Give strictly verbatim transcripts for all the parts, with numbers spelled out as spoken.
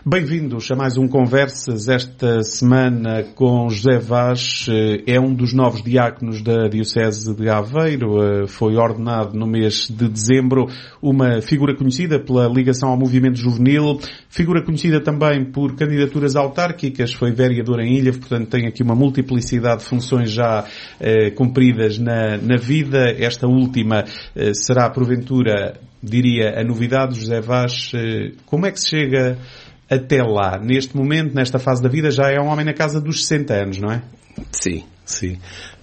Bem-vindos a mais um Conversas. Esta semana com José Vaz. É um dos novos diáconos da Diocese de Aveiro. Foi ordenado no mês de dezembro, uma figura conhecida pela ligação ao movimento juvenil, figura conhecida também por candidaturas autárquicas, foi vereador em Ilha, portanto tem aqui uma multiplicidade de funções já eh, cumpridas na, na vida. Esta última eh, será, porventura, diria, a novidade. José Vaz, eh, como é que se chega até lá? Neste momento, nesta fase da vida, já é um homem na casa dos sessenta anos, não é? Sim, sim.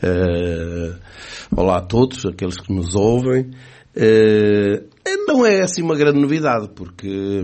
Uh, olá a todos, aqueles que nos ouvem. Uh, não é assim uma grande novidade, porque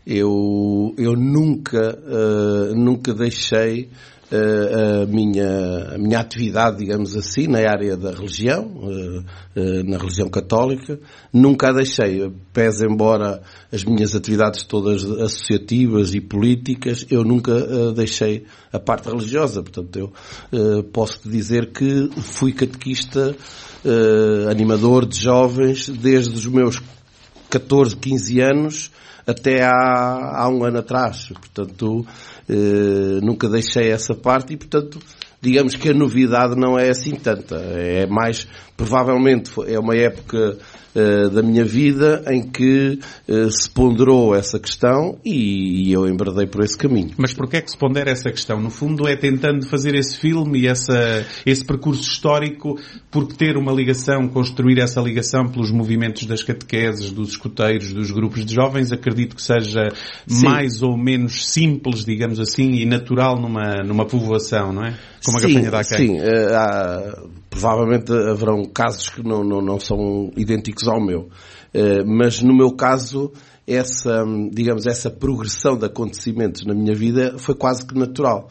eu, eu nunca, uh, nunca deixei uh, a, minha, a minha atividade, digamos assim, na área da religião, uh, uh, na religião católica. Nunca a deixei, pese embora as minhas atividades todas associativas e políticas, eu nunca uh, deixei a parte religiosa. Portanto, eu uh, posso dizer que fui catequista, uh, animador de jovens, desde os meus catorze, quinze anos até há, há um ano atrás. Portanto, uh, nunca deixei essa parte e, portanto, digamos que a novidade não é assim tanta. É mais, provavelmente, é uma época uh, da minha vida em que uh, se ponderou essa questão e, e eu embradei por esse caminho. Mas porquê é que se pondera essa questão? No fundo é tentando fazer esse filme e essa, esse percurso histórico, porque ter uma ligação, construir essa ligação pelos movimentos das catequeses, dos escuteiros, dos grupos de jovens, acredito que seja Sim. mais ou menos simples, digamos assim, e natural numa, numa povoação, não é? Como a campanha da Sim, uh, há, provavelmente haverão casos que não, não, não são idênticos ao meu. Uh, mas no meu caso, essa, digamos, essa progressão de acontecimentos na minha vida foi quase que natural.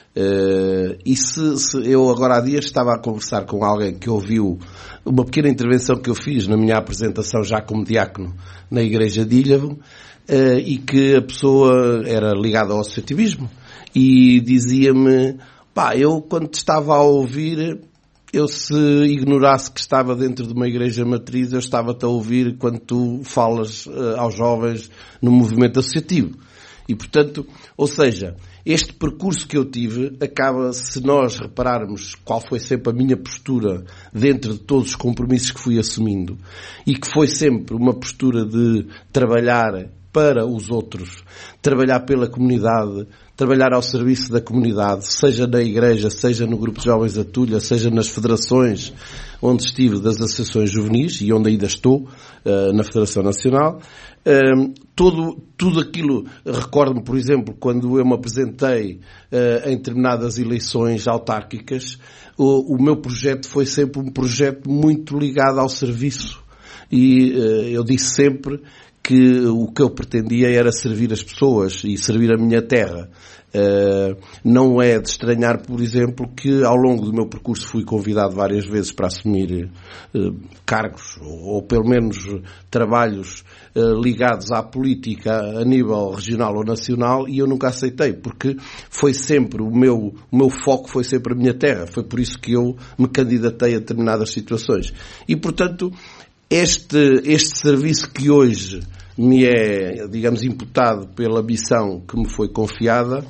Uh, e se, se eu agora há dias estava a conversar com alguém que ouviu uma pequena intervenção que eu fiz na minha apresentação já como diácono na Igreja de Ilha, uh, e que a pessoa era ligada ao associativismo e dizia-me: pá, eu quando te estava a ouvir, eu se ignorasse que estava dentro de uma igreja matriz, eu estava-te a ouvir quando tu falas uh, aos jovens no movimento associativo. E portanto, ou seja, este percurso que eu tive acaba, se nós repararmos qual foi sempre a minha postura dentro de todos os compromissos que fui assumindo, e que foi sempre uma postura de trabalhar para os outros, trabalhar pela comunidade, trabalhar ao serviço da comunidade, seja na igreja, seja no grupo de jovens da Tulha, seja nas federações onde estive das associações juvenis e onde ainda estou, uh, na Federação Nacional. Uh, todo, tudo aquilo, recordo-me, por exemplo, quando eu me apresentei uh, em determinadas eleições autárquicas, o, o meu projeto foi sempre um projeto muito ligado ao serviço. E uh, eu disse sempre que o que eu pretendia era servir as pessoas e servir a minha terra. Uh, não é de estranhar, por exemplo, que ao longo do meu percurso fui convidado várias vezes para assumir uh, cargos, ou, ou pelo menos trabalhos uh, ligados à política a nível regional ou nacional, e eu nunca aceitei, porque foi sempre o meu, o meu foco foi sempre a minha terra. Foi por isso que eu me candidatei a determinadas situações. E, portanto, Este, este serviço que hoje me é, digamos, imputado pela missão que me foi confiada,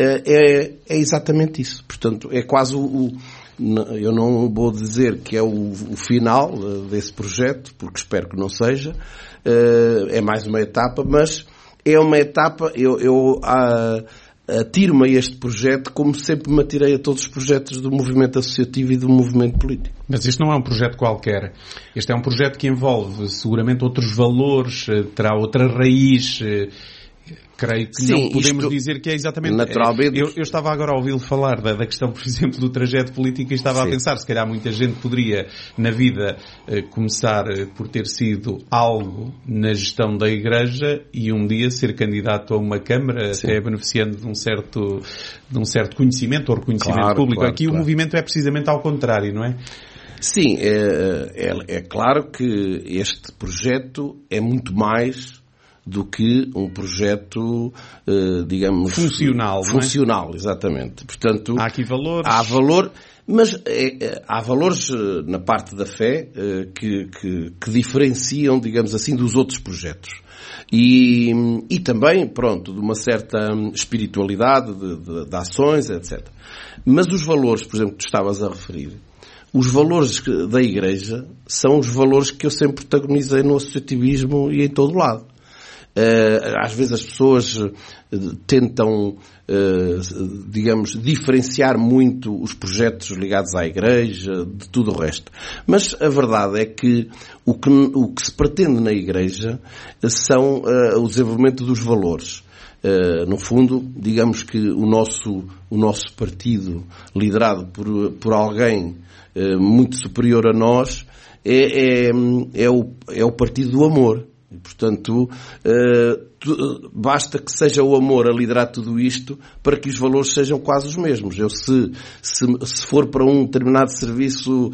é, é exatamente isso. Portanto, é quase o, o eu não vou dizer que é o, o final desse projeto, porque espero que não seja, é mais uma etapa, mas é uma etapa, eu, eu a, atiro-me a este projeto como sempre me atirei a todos os projetos do movimento associativo e do movimento político. Mas isto não é um projeto qualquer. Este é um projeto que envolve seguramente outros valores, terá outra raiz. Creio que Sim, não podemos isto, dizer que é exatamente... Naturalmente. Eu, eu estava agora a ouvi-lo falar da, da questão, por exemplo, do trajeto político e estava Sim. a pensar, se calhar muita gente poderia, na vida, eh, começar eh, por ter sido algo na gestão da Igreja e um dia ser candidato a uma Câmara, Sim. até beneficiando de um certo, de um certo conhecimento ou reconhecimento claro, público. Claro, Aqui claro. O movimento é precisamente ao contrário, não é? Sim, é, é, é claro que este projeto é muito mais do que um projeto, digamos... Funcional, Funcional, não é? Exatamente. Portanto, há aqui valores... Há valor, mas é, há valores na parte da fé que, que, que diferenciam, digamos assim, dos outros projetos. E, e também, pronto, de uma certa espiritualidade, de, de, de ações, etcétera. Mas os valores, por exemplo, que tu estavas a referir, os valores da Igreja são os valores que eu sempre protagonizei no associativismo e em todo lado. Às vezes as pessoas tentam, digamos, diferenciar muito os projetos ligados à Igreja de tudo o resto. Mas a verdade é que o que, o que se pretende na Igreja são o desenvolvimento dos valores. No fundo, digamos que o nosso, o nosso partido, liderado por, por alguém muito superior a nós, é, é, é, o, é o partido do amor. E, portanto, uh, tu, basta que seja o amor a liderar tudo isto para que os valores sejam quase os mesmos. Eu, se, se, se for para um determinado serviço,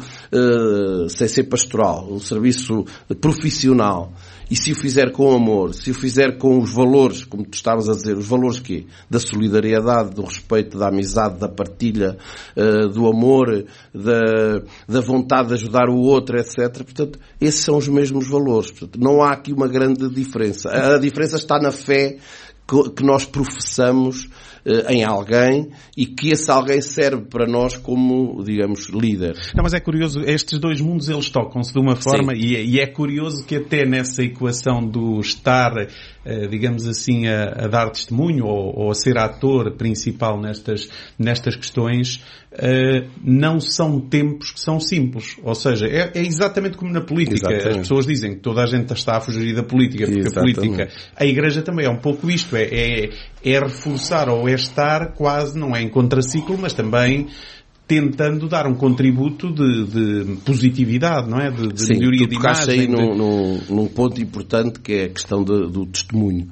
uh, sem ser pastoral, um serviço profissional, e se o fizer com amor, se o fizer com os valores, como tu estavas a dizer, os valores quê? Da solidariedade, do respeito, da amizade, da partilha, uh, do amor, da, da vontade de ajudar o outro, etcétera. Portanto, esses são os mesmos valores. Portanto, não há aqui uma grande diferença. A diferença está na fé que nós professamos uh, em alguém e que esse alguém serve para nós como, digamos, líder. Não, mas é curioso, estes dois mundos eles tocam-se de uma forma e, e é curioso que até nessa equação do estar, uh, digamos assim, a, a dar testemunho ou, ou a ser ator principal nestas, nestas questões, uh, não são tempos que são simples. Ou seja, é, é exatamente como na política. Exatamente. As pessoas dizem que toda a gente está a fugir da política porque exatamente. A política, a Igreja também é um pouco isto. É, é, é reforçar ou é estar quase, não é em contraciclo, mas também tentando dar um contributo de, de positividade, não é? De, de Sim, melhoria tu de imagem. Aí de... num, num, num ponto importante que é a questão de, do testemunho.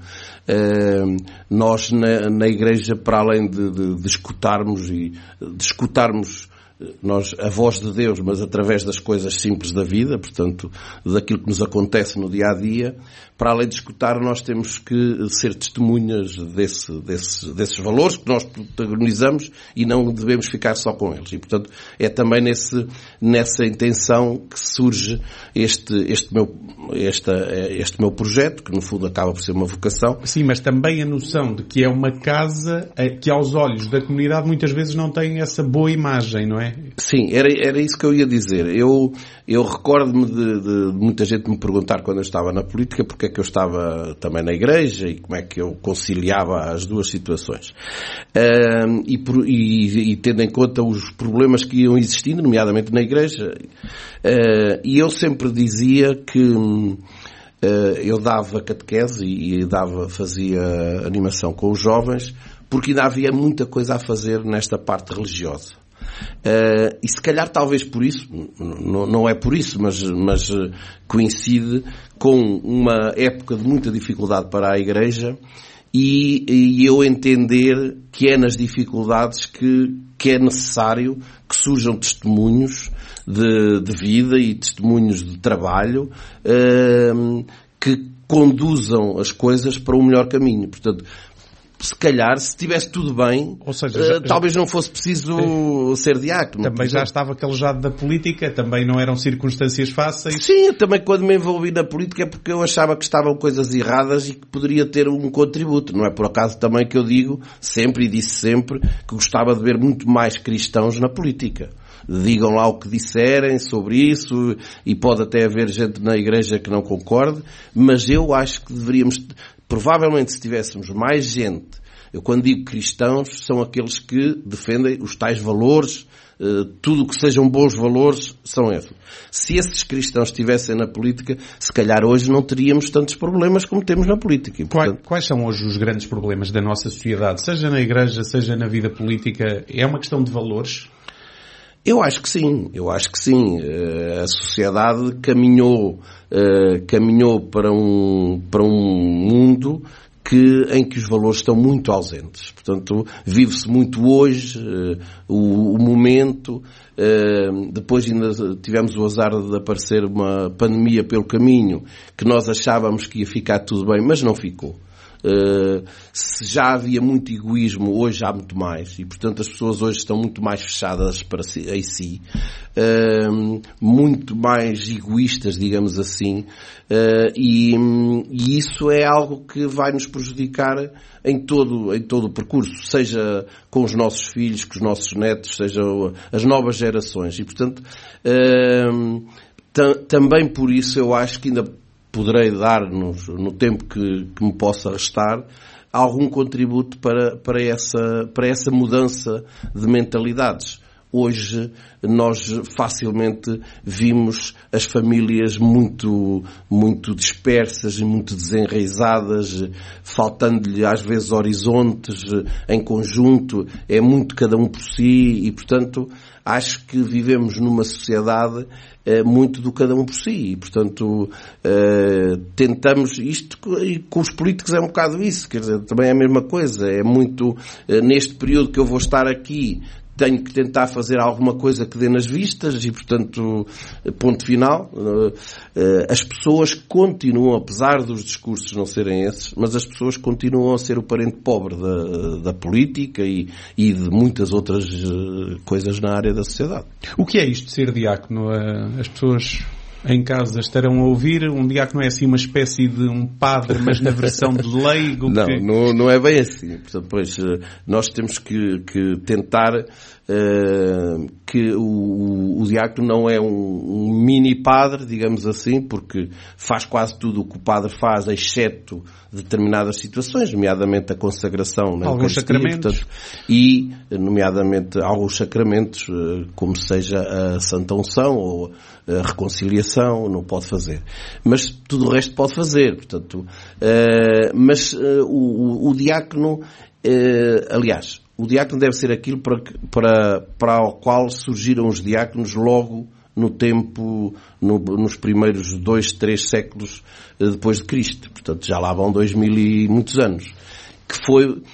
Uh, nós na, na Igreja, para além de, de, de escutarmos e de escutarmos nós, a voz de Deus, mas através das coisas simples da vida, portanto, daquilo que nos acontece no dia a dia, para além de escutar, nós temos que ser testemunhas desse, desse, desses valores que nós protagonizamos e não devemos ficar só com eles. E, portanto, é também nesse, nessa intenção que surge este, este, meu, esta, este meu projeto, que no fundo acaba por ser uma vocação. Sim, mas também a noção de que é uma casa que aos olhos da comunidade muitas vezes não tem essa boa imagem, não é? Sim, era, era isso que eu ia dizer. Eu, eu recordo-me de, de, de muita gente me perguntar quando eu estava na política porque é que eu estava também na Igreja e como é que eu conciliava as duas situações. Uh, e, por, e, e tendo em conta os problemas que iam existindo, nomeadamente na Igreja, uh, e eu sempre dizia que uh, eu dava catequese e, e dava, fazia animação com os jovens porque ainda havia muita coisa a fazer nesta parte religiosa. Uh, e se calhar talvez por isso, não, não é por isso, mas, mas coincide com uma época de muita dificuldade para a Igreja e, e eu entender que é nas dificuldades que, que é necessário que surjam testemunhos de, de vida e testemunhos de trabalho uh, que conduzam as coisas para um melhor caminho. Portanto, se calhar, se estivesse tudo bem, ou seja, já, uh, talvez não fosse preciso é, ser diácono. Também já estava calejado da política, também não eram circunstâncias fáceis. Sim, também quando me envolvi na política é porque eu achava que estavam coisas erradas e que poderia ter um contributo. Não é por acaso também que eu digo, sempre e disse sempre, que gostava de ver muito mais cristãos na política. Digam lá o que disserem sobre isso e pode até haver gente na Igreja que não concorde, mas eu acho que deveríamos... Provavelmente se tivéssemos mais gente, eu quando digo cristãos, são aqueles que defendem os tais valores, tudo o que sejam bons valores, são esses. Se esses cristãos estivessem na política, se calhar hoje não teríamos tantos problemas como temos na política. E, portanto... quais, quais são hoje os grandes problemas da nossa sociedade, seja na Igreja, seja na vida política? É uma questão de valores? Eu acho que sim, eu acho que sim. A sociedade caminhou, caminhou para um, para um mundo que, em que os valores estão muito ausentes. Portanto, vive-se muito hoje, o, o momento, depois ainda tivemos o azar de aparecer uma pandemia pelo caminho, que nós achávamos que ia ficar tudo bem, mas não ficou. Uh, se já havia muito egoísmo, hoje há muito mais. E, portanto, as pessoas hoje estão muito mais fechadas para si, em si. Uh, muito mais egoístas, digamos assim. Uh, e, e isso é algo que vai nos prejudicar em todo, em todo o percurso. Seja com os nossos filhos, com os nossos netos, seja as novas gerações. E, portanto, uh, t- também por isso eu acho que ainda poderei dar-nos, no tempo que, que me possa restar, algum contributo para, para, essa, para essa mudança de mentalidades. Hoje nós facilmente vimos as famílias muito, muito dispersas e muito desenraizadas, faltando-lhe às vezes horizontes em conjunto, é muito cada um por si e, portanto, acho que vivemos numa sociedade é, muito do cada um por si e, portanto, é, tentamos isto e com os políticos é um bocado isso, quer dizer, também é a mesma coisa, é muito, é, neste período que eu vou estar aqui, tenho que tentar fazer alguma coisa que dê nas vistas e, portanto, ponto final. As pessoas continuam, apesar dos discursos não serem esses, mas as pessoas continuam a ser o parente pobre da, da política e, e de muitas outras coisas na área da sociedade. O que é isto de ser diácono? As pessoas em casa estarão a ouvir, um diácono é assim uma espécie de um padre, mas na versão de leigo? Não, que... não, não é bem assim. Portanto, pois, nós temos que, que tentar uh, que o, o, o diácono não é um, um mini padre, digamos assim, porque faz quase tudo o que o padre faz, exceto determinadas situações, nomeadamente a consagração na alguns sacramentos. Portanto, e, nomeadamente, alguns sacramentos, como seja a Santa Unção ou a reconciliação, não pode fazer. Mas tudo o resto pode fazer. Portanto, uh, mas uh, o, o, o diácono, uh, aliás, o diácono deve ser aquilo para, para, para o qual surgiram os diáconos logo no tempo, no, nos primeiros dois, três séculos depois de Cristo. Portanto, já lá vão dois mil e muitos anos. Que foi, uh,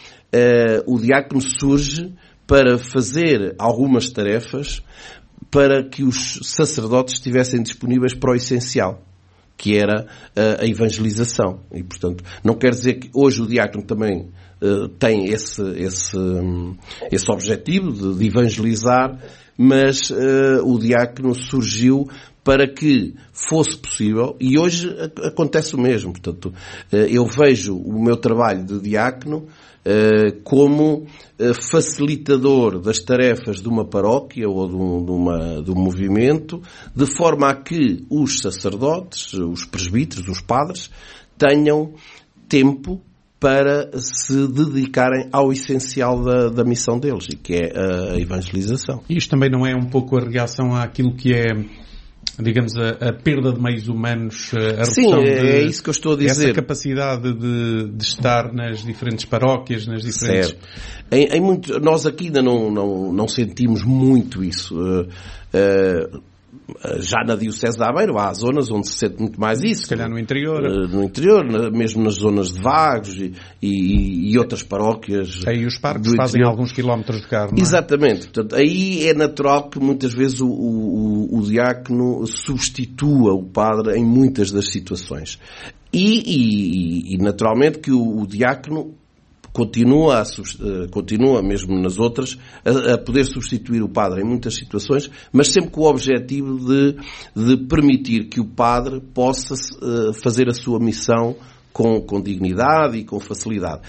o diácono surge para fazer algumas tarefas para que os sacerdotes estivessem disponíveis para o essencial, que era uh, a evangelização. E, portanto, não quer dizer que hoje o diácono também uh, tem esse, esse, um, esse objetivo de, de evangelizar, mas uh, o diácono surgiu para que fosse possível, e hoje acontece o mesmo. Portanto, uh, eu vejo o meu trabalho de diácono uh, como uh, facilitador das tarefas de uma paróquia ou de um, de uma, de um movimento, de forma a que os sacerdotes, os presbíteros, os padres, tenham tempo para se dedicarem ao essencial da, da missão deles, e que é a evangelização. Isto também não é um pouco a reação àquilo que é, digamos, a, a perda de meios humanos, a Sim, redução é, de, é isso que eu estou a dizer. Essa capacidade de, de estar nas diferentes paróquias, nas diferentes... Certo. Em, em muito, nós aqui ainda não, não, não sentimos muito isso. Uh, uh, já na Diocese de Aveiro há zonas onde se sente muito mais isso. Se calhar no interior. Uh, no interior, mesmo nas zonas de Vagos e, e, e outras paróquias. Aí os parques fazem alguns quilómetros de carro, não é? Exatamente. Portanto, aí é natural que muitas vezes o, o, o diácono substitua o padre em muitas das situações. E, e, e naturalmente que o, o diácono continua, a, continua mesmo nas outras, a, a poder substituir o padre em muitas situações, mas sempre com o objetivo de, de permitir que o padre possa uh, fazer a sua missão com, com dignidade e com facilidade.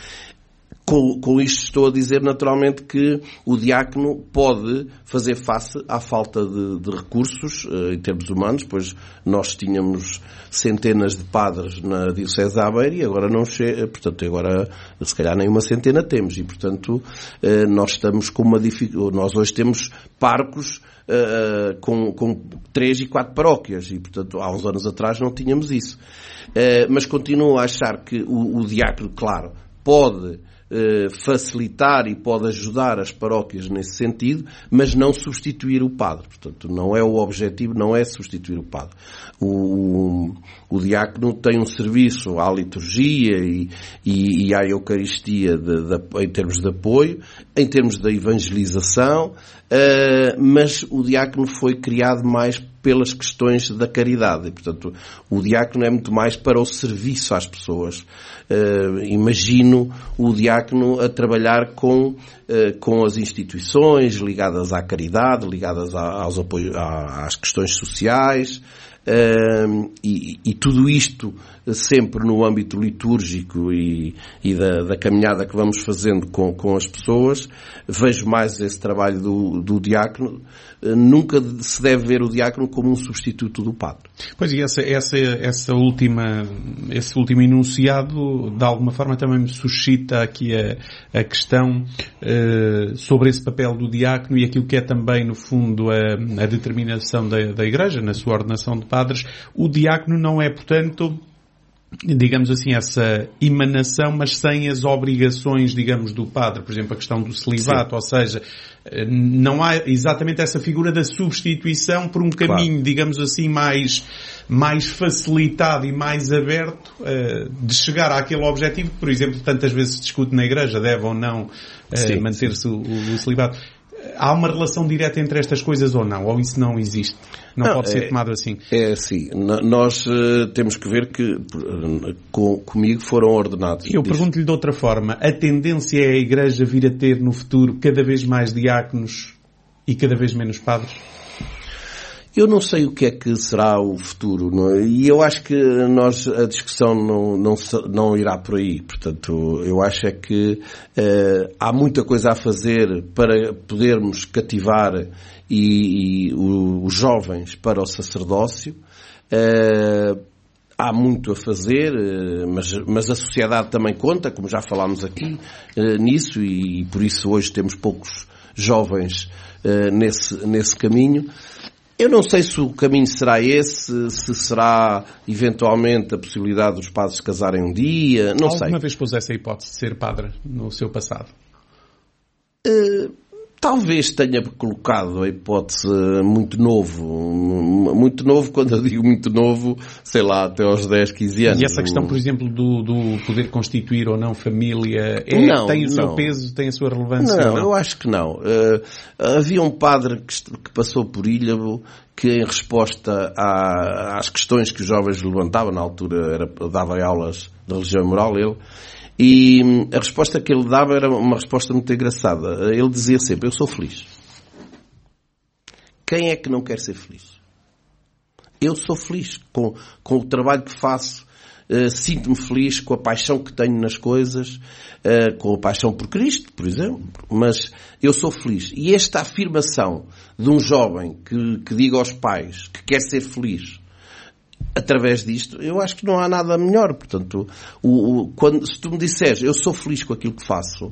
Com, com isto estou a dizer naturalmente que o diácono pode fazer face à falta de, de recursos uh, em termos humanos, pois nós tínhamos centenas de padres na Diocese de Aveiro e agora não chega, portanto agora se calhar nem uma centena temos e portanto uh, nós estamos com uma dificuldade, nós hoje temos parcos uh, com, com três e quatro paróquias e portanto há uns anos atrás não tínhamos isso. Uh, mas continuo a achar que o, o diácono, claro, pode facilitar e pode ajudar as paróquias nesse sentido, mas não substituir o padre. Portanto, não é o objetivo, não é substituir o padre. O, o, o diácono tem um serviço à liturgia e, e, e à Eucaristia de, de, em termos de apoio, em termos da evangelização, uh, mas o diácono foi criado mais pelas questões da caridade. E, portanto, o diácono é muito mais para o serviço às pessoas. Uh, imagino o diácono a trabalhar com, uh, com as instituições ligadas à caridade, ligadas a, aos apoios, a, às questões sociais, uh, e, e tudo isto sempre no âmbito litúrgico e, e da, da caminhada que vamos fazendo com, com as pessoas. Vejo mais esse trabalho do, do diácono. Nunca se deve ver o diácono como um substituto do padre. Pois, e essa, essa, essa última, esse último enunciado, de alguma forma, também me suscita aqui a, a questão uh, sobre esse papel do diácono e aquilo que é também, no fundo, a, a determinação da, da Igreja, na sua ordenação de padres. O diácono não é, portanto, digamos assim, essa emanação, mas sem as obrigações, digamos, do padre. Por exemplo, a questão do celibato, Sim. ou seja, não há exatamente essa figura da substituição por um caminho, claro. digamos assim, mais, mais facilitado e mais aberto uh, de chegar àquele objetivo que, por exemplo, tantas vezes se discute na Igreja, deve ou não uh, manter-se o, o celibato. Há uma relação direta entre estas coisas ou não? Ou isso não existe? Não, não pode é, ser tomado assim? É assim. Nós uh, temos que ver que uh, com, comigo foram ordenados. Eu pergunto-lhe de outra forma. A tendência é a Igreja vir a ter no futuro cada vez mais diáconos e cada vez menos padres? Eu não sei o que é que será o futuro, não é? E eu acho que nós, a discussão não, não, não irá por aí. Portanto, eu acho é que uh, há muita coisa a fazer para podermos cativar e, e o, os jovens para o sacerdócio. Uh, há muito a fazer, uh, mas, mas a sociedade também conta, como já falámos aqui, uh, nisso, e, e por isso hoje temos poucos jovens uh, nesse, nesse caminho. Eu não sei se o caminho será esse, se será eventualmente a possibilidade dos padres casarem um dia, não sei. sei. Alguma vez pôs essa hipótese de ser padre no seu passado? Uh, talvez tenha colocado a hipótese muito novo. Muito novo, quando eu digo muito novo, sei lá, até aos dez, quinze anos. E essa questão, por exemplo, do, do poder constituir ou não família, é, não, tem o seu não. peso, tem a sua relevância? Não, não? eu acho que não. Uh, havia um padre que, que passou por Ílhavo que, em resposta à, às questões que os jovens levantavam, na altura era, dava aulas de religião e moral, ele, e a resposta que ele dava era uma resposta muito engraçada. Ele dizia sempre: eu sou feliz. Quem é que não quer ser feliz? Eu sou feliz com, com o trabalho que faço. Uh, sinto-me feliz com a paixão que tenho nas coisas, uh, com a paixão por Cristo, por exemplo, mas eu sou feliz. E esta afirmação de um jovem que, que diga aos pais que quer ser feliz através disto, eu acho que não há nada melhor. Portanto, o, o, quando, se tu me disseres eu sou feliz com aquilo que faço,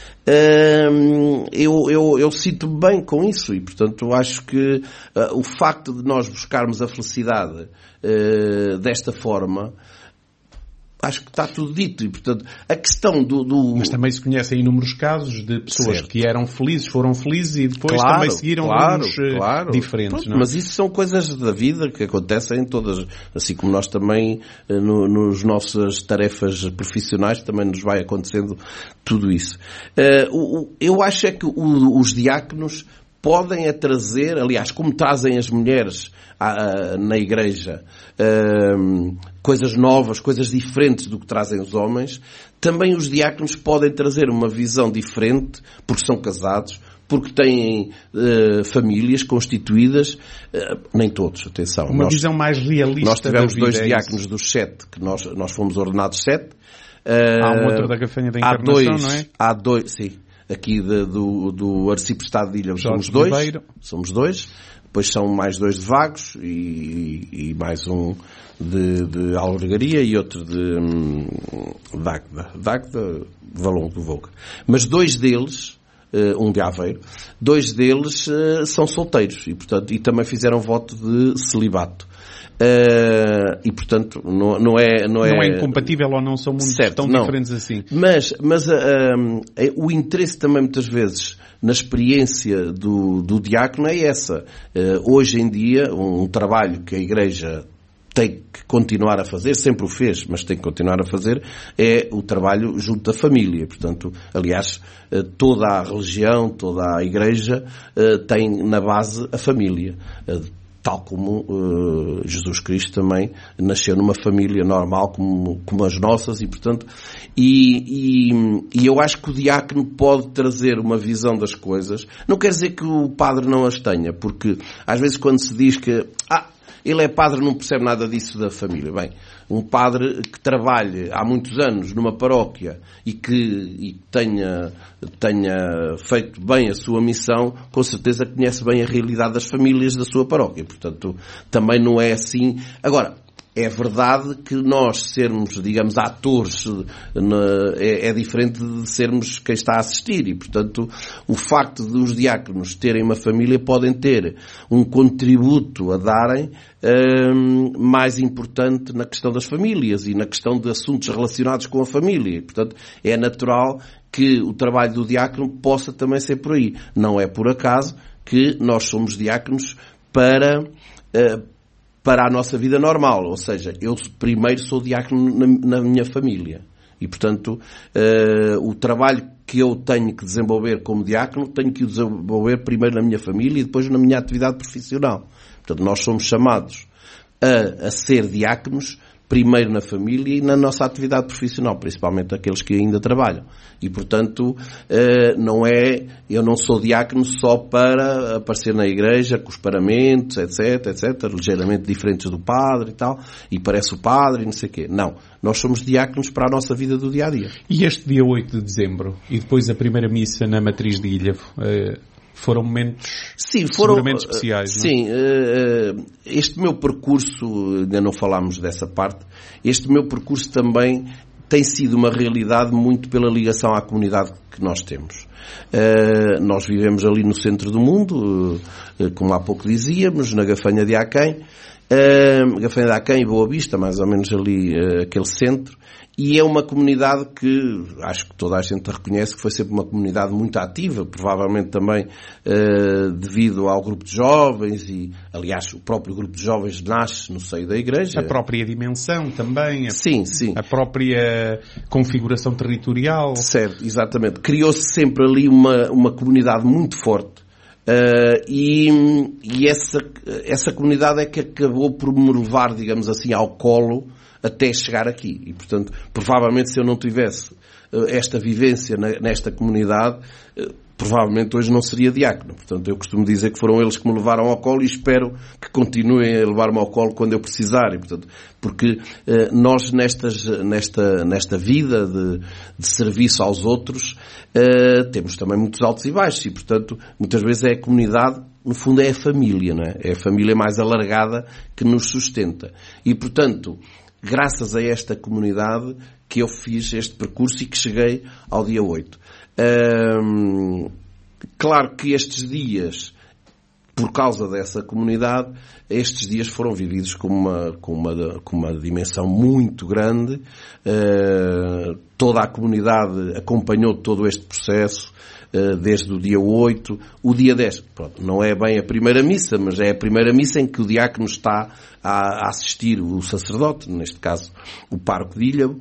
uh, eu, eu, eu sinto-me bem com isso, e portanto acho que uh, o facto de nós buscarmos a felicidade uh, desta forma, acho que está tudo dito. E, portanto, a questão do... do... Mas também se conhecem inúmeros casos de pessoas certo. que eram felizes, foram felizes e depois claro, também seguiram claro, rumos claro. diferentes. Pronto, não é? Mas isso são coisas da vida que acontecem em todas, assim como nós também, no, nos nossas tarefas profissionais, também nos vai acontecendo tudo isso. Uh, eu acho é que o, os diáconos podem a trazer, aliás, como trazem as mulheres à, na igreja, uh, coisas novas, coisas diferentes do que trazem os homens, também os diáconos podem trazer uma visão diferente, porque são casados, porque têm uh, famílias constituídas, uh, nem todos, atenção. Uma nós, visão mais realista. Nós tivemos dois é diáconos dos sete, que nós, nós fomos ordenados sete. Uh, há um outro da Gafanha da Encarnação, há dois, não é? Há dois, sim. Aqui de, do, do Arciprestado de Ilha somos dois. Ribeiro. Somos dois. Depois são mais dois de Vagos e, e mais um de, de Albergaria e outro de hum, Dagda. Dagda, Valongo do Volga. Mas dois deles, uh, um de Aveiro, dois deles uh, são solteiros e, portanto, e também fizeram voto de celibato. Uh, e portanto não, não é não é, não é incompatível ou não são mundos certo, tão não. diferentes assim, mas, mas uh, um, o interesse também muitas vezes na experiência do, do diácono é essa. Uh, hoje em dia um, um trabalho que a Igreja tem que continuar a fazer, sempre o fez, mas tem que continuar a fazer, é o trabalho junto da família. Portanto, aliás, uh, toda a religião, toda a Igreja uh, tem na base a família. Uh, tal como uh, Jesus Cristo também nasceu numa família normal como, como as nossas, e portanto, e, e, e eu acho que o diácono pode trazer uma visão das coisas. Não quer dizer que o padre não as tenha, porque às vezes quando se diz que ah, ele é padre, não percebe nada disso da família. Bem, um padre que trabalhe há muitos anos numa paróquia e que e tenha, tenha feito bem a sua missão, com certeza conhece bem a realidade das famílias da sua paróquia. Portanto, também não é assim. Agora, é verdade que nós sermos, digamos, atores é, é diferente de sermos quem está a assistir, e, portanto, o facto de os diáconos terem uma família podem ter um contributo a darem um, mais importante na questão das famílias e na questão de assuntos relacionados com a família. E, portanto, é natural que o trabalho do diácono possa também ser por aí. Não é por acaso que nós somos diáconos para... Uh, para a nossa vida normal, ou seja, eu primeiro sou diácono na, na minha família e, portanto, uh, o trabalho que eu tenho que desenvolver como diácono, tenho que o desenvolver primeiro na minha família e depois na minha atividade profissional. Portanto, nós somos chamados a, a ser diáconos primeiro na família e na nossa atividade profissional, principalmente aqueles que ainda trabalham. E, portanto, não é, eu não sou diácono só para aparecer na igreja com os paramentos, etc, etc, ligeiramente diferentes do padre e tal, e parece o padre e não sei o quê. Não. Nós somos diáconos para a nossa vida do dia-a-dia. E este dia oito de dezembro, e depois a primeira missa na Matriz de Ilhavo, foram momentos sim, foram, seguramente especiais, não é? Sim, este meu percurso, ainda não falámos dessa parte, este meu percurso também tem sido uma realidade muito pela ligação à comunidade que nós temos. Nós vivemos ali no centro do mundo, como há pouco dizíamos, na Gafanha de Aquém, Gafanha de Aquém e Boa Vista, mais ou menos ali aquele centro. E é uma comunidade que acho que toda a gente reconhece que foi sempre uma comunidade muito ativa, provavelmente também uh, devido ao grupo de jovens e, aliás, o próprio grupo de jovens nasce no seio da igreja. A própria dimensão também. A, sim, sim. A própria configuração territorial. Certo, exatamente. Criou-se sempre ali uma, uma comunidade muito forte. Uh, e e essa, essa comunidade é que acabou por me levar, digamos assim, ao colo até chegar aqui. E, portanto, provavelmente se eu não tivesse uh, esta vivência na, nesta comunidade, uh, provavelmente hoje não seria diácono. Portanto, eu costumo dizer que foram eles que me levaram ao colo e espero que continuem a levar-me ao colo quando eu precisar. E, portanto, porque uh, nós nestas, nesta, nesta vida de, de serviço aos outros uh, temos também muitos altos e baixos e, portanto, muitas vezes é a comunidade, no fundo é a família, não é? É a família mais alargada que nos sustenta. E, portanto, graças a esta comunidade que eu fiz este percurso e que cheguei ao dia oito. Hum, claro que estes dias, por causa dessa comunidade, estes dias foram vividos com uma, com uma, com uma dimensão muito grande. Uh, toda a comunidade acompanhou todo este processo, uh, desde o dia oito. O dia dez, pronto, não é bem a primeira missa, mas é a primeira missa em que o diácono está a, a assistir o sacerdote, neste caso o pároco de Ilhavo.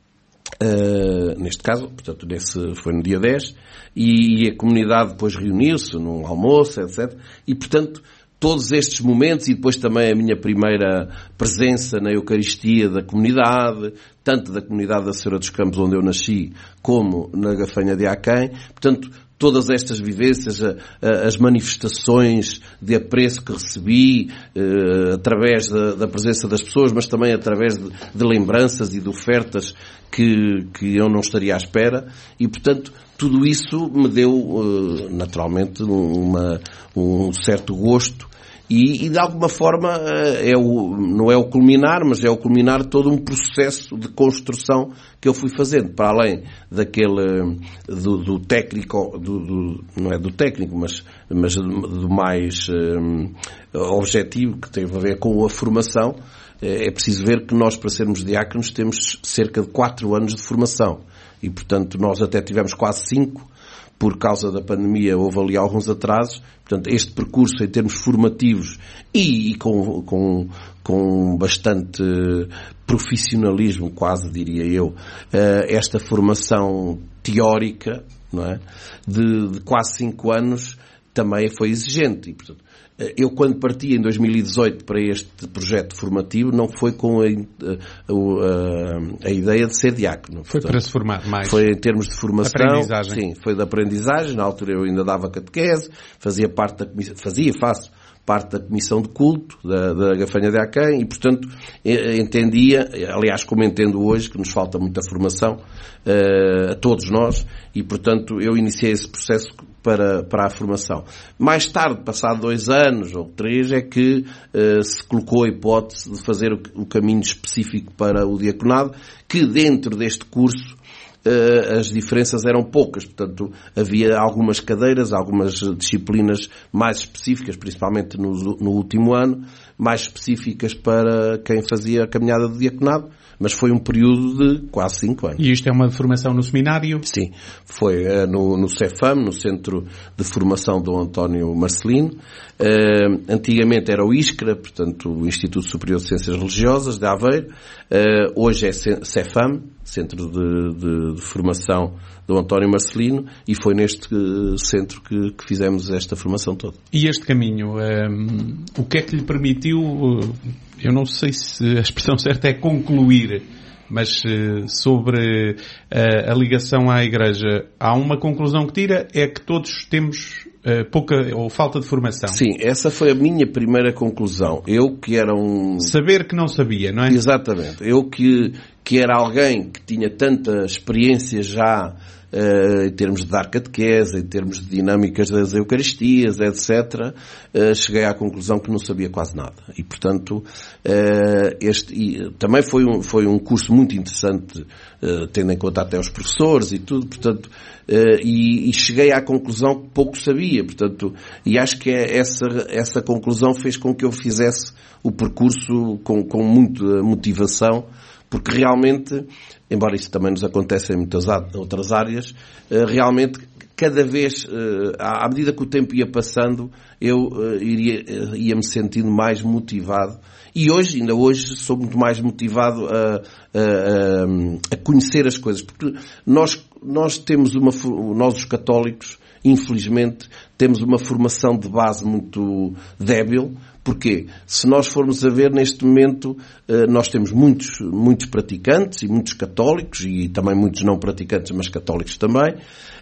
Uh, neste caso, portanto, nesse, foi no dia dez, e, e a comunidade depois reuniu-se num almoço, etcétera. E, portanto, todos estes momentos, e depois também a minha primeira presença na Eucaristia da comunidade, tanto da comunidade da Senhora dos Campos, onde eu nasci, como na Gafanha de Aquém, portanto, todas estas vivências, as manifestações de apreço que recebi eh, através da, da presença das pessoas, mas também através de, de lembranças e de ofertas que, que eu não estaria à espera, e, portanto, tudo isso me deu, eh, naturalmente, uma, um certo gosto. E, e de alguma forma, é o, não é o culminar, mas é o culminar de todo um processo de construção que eu fui fazendo, para além daquele, do, do técnico, do, do, não é do técnico, mas, mas do mais um, objetivo, que tem a ver com a formação. É preciso ver que nós, para sermos diáconos, temos cerca de quatro anos de formação. E, portanto, nós até tivemos quase cinco. Por causa da pandemia houve ali alguns atrasos. Portanto, este percurso em termos formativos e, e com, com, com bastante profissionalismo, quase diria eu, esta formação teórica, não é? de, de quase cinco anos, também foi exigente. E, portanto, eu, quando parti em dois mil e dezoito para este projeto formativo, não foi com a, a, a, a ideia de ser diácono. Foi, portanto, para se formar mais. Foi em termos de formação. Aprendizagem. Sim, foi de aprendizagem. Na altura eu ainda dava catequese, fazia parte da comissão, fazia, faço parte da comissão de culto da, da Gafanha de Aquém e, portanto, entendia, aliás, como entendo hoje, que nos falta muita formação uh, a todos nós e, portanto, eu iniciei esse processo para, para a formação. Mais tarde, passado dois anos ou três, é que uh, se colocou a hipótese de fazer o, o caminho específico para o diaconado, que dentro deste curso as diferenças eram poucas, portanto havia algumas cadeiras, algumas disciplinas mais específicas, principalmente no, no último ano, mais específicas para quem fazia a caminhada do diaconado, mas foi um período de quase cinco anos. E isto é uma formação no seminário? Sim, foi uh, no, no CEFAM, no Centro de Formação do António Marcelino. Uh, antigamente era o ISCRA, portanto o Instituto Superior de Ciências Religiosas de Aveiro. Uh, hoje é CEFAM, Centro de, de, de Formação do António Marcelino, e foi neste uh, centro que, que fizemos esta formação toda. E este caminho, um, o que é que lhe permitiu, uh, eu não sei se a expressão certa é concluir, mas uh, sobre uh, a ligação à Igreja, há uma conclusão que tira, é que todos temos uh, pouca ou falta de formação. Sim, essa foi a minha primeira conclusão. Eu que era um... Saber que não sabia, não é? Exatamente. Eu que, que era alguém que tinha tanta experiência já uh, em termos de dar catequese, em termos de dinâmicas das Eucaristias, etcétera, uh, cheguei à conclusão que não sabia quase nada. E, portanto, uh, este, e, também foi um, foi um curso muito interessante, uh, tendo em conta até os professores e tudo, portanto, uh, e, e cheguei à conclusão que pouco sabia, portanto, e acho que é essa, essa conclusão fez com que eu fizesse o percurso com, com muita motivação, porque realmente, embora isso também nos acontece em muitas outras áreas, realmente cada vez, à medida que o tempo ia passando, eu iria, ia-me sentindo mais motivado. E hoje, ainda hoje, sou muito mais motivado a, a, a conhecer as coisas. Porque nós, nós temos uma, nós os católicos, infelizmente, temos uma formação de base muito débil. Porquê? Se nós formos a ver neste momento, nós temos muitos, muitos praticantes e muitos católicos e também muitos não praticantes, mas católicos também.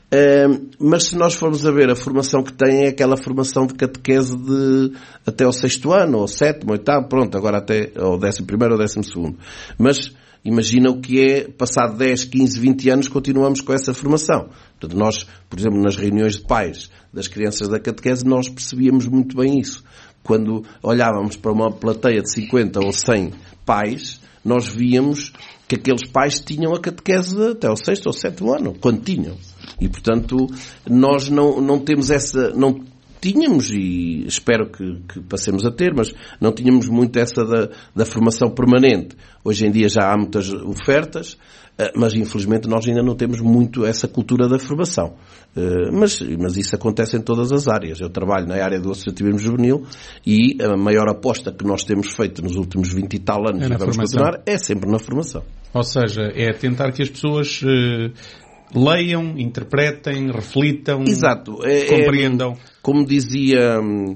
Mas se nós formos a ver a formação que têm é aquela formação de catequese de até ao sexto ano, ou sétimo, oitavo, pronto, agora até ao décimo primeiro ou décimo segundo. Mas imagina o que é, passado dez, quinze, vinte anos, continuamos com essa formação. Portanto, nós, por exemplo, nas reuniões de pais das crianças da catequese, nós percebíamos muito bem isso. Quando olhávamos para uma plateia de cinquenta ou cem pais, nós víamos que aqueles pais tinham a catequese até ao sexto ou sétimo ano, quando tinham. E, portanto, nós não, não temos essa... Não tínhamos, e espero que, que passemos a ter, mas não tínhamos muito essa da, da formação permanente. Hoje em dia já há muitas ofertas, mas infelizmente nós ainda não temos muito essa cultura da formação. Mas, mas isso acontece em todas as áreas. Eu trabalho na área do associativismo juvenil e a maior aposta que nós temos feito nos últimos vinte e tal anos, é e vamos formação. continuar, é sempre na formação. Ou seja, é tentar que as pessoas uh, leiam, interpretem, reflitam, Exato. É, compreendam. É, como dizia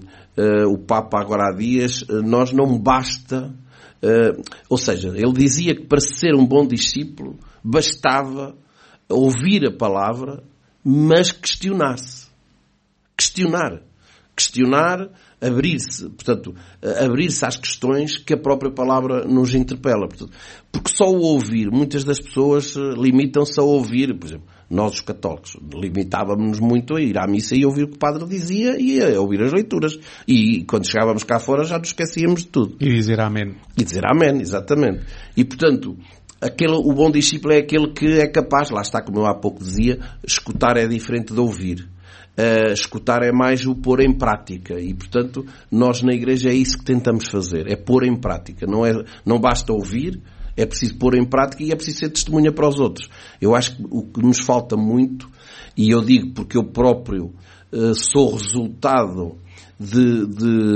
uh, o Papa agora há dias, uh, nós não basta... Uh, ou seja, ele dizia que para ser um bom discípulo bastava ouvir a palavra, mas questionar-se. Questionar. Questionar, abrir-se. Portanto, abrir-se às questões que a própria palavra nos interpela. Portanto, porque só o ouvir, muitas das pessoas limitam-se a ouvir, por exemplo, nós os católicos limitávamos-nos muito a ir à missa e ouvir o que o padre dizia e a ouvir as leituras. E quando chegávamos cá fora já nos esquecíamos de tudo. E dizer amém. E dizer amém, exatamente. E portanto, aquele, o bom discípulo é aquele que é capaz, lá está como eu há pouco dizia, escutar é diferente de ouvir. Uh, escutar é mais o pôr em prática. E portanto, nós na igreja é isso que tentamos fazer. É pôr em prática. Não, é, não basta ouvir, é preciso pôr em prática e é preciso ser testemunha para os outros. Eu acho que o que nos falta muito, e eu digo porque eu próprio uh, sou resultado de,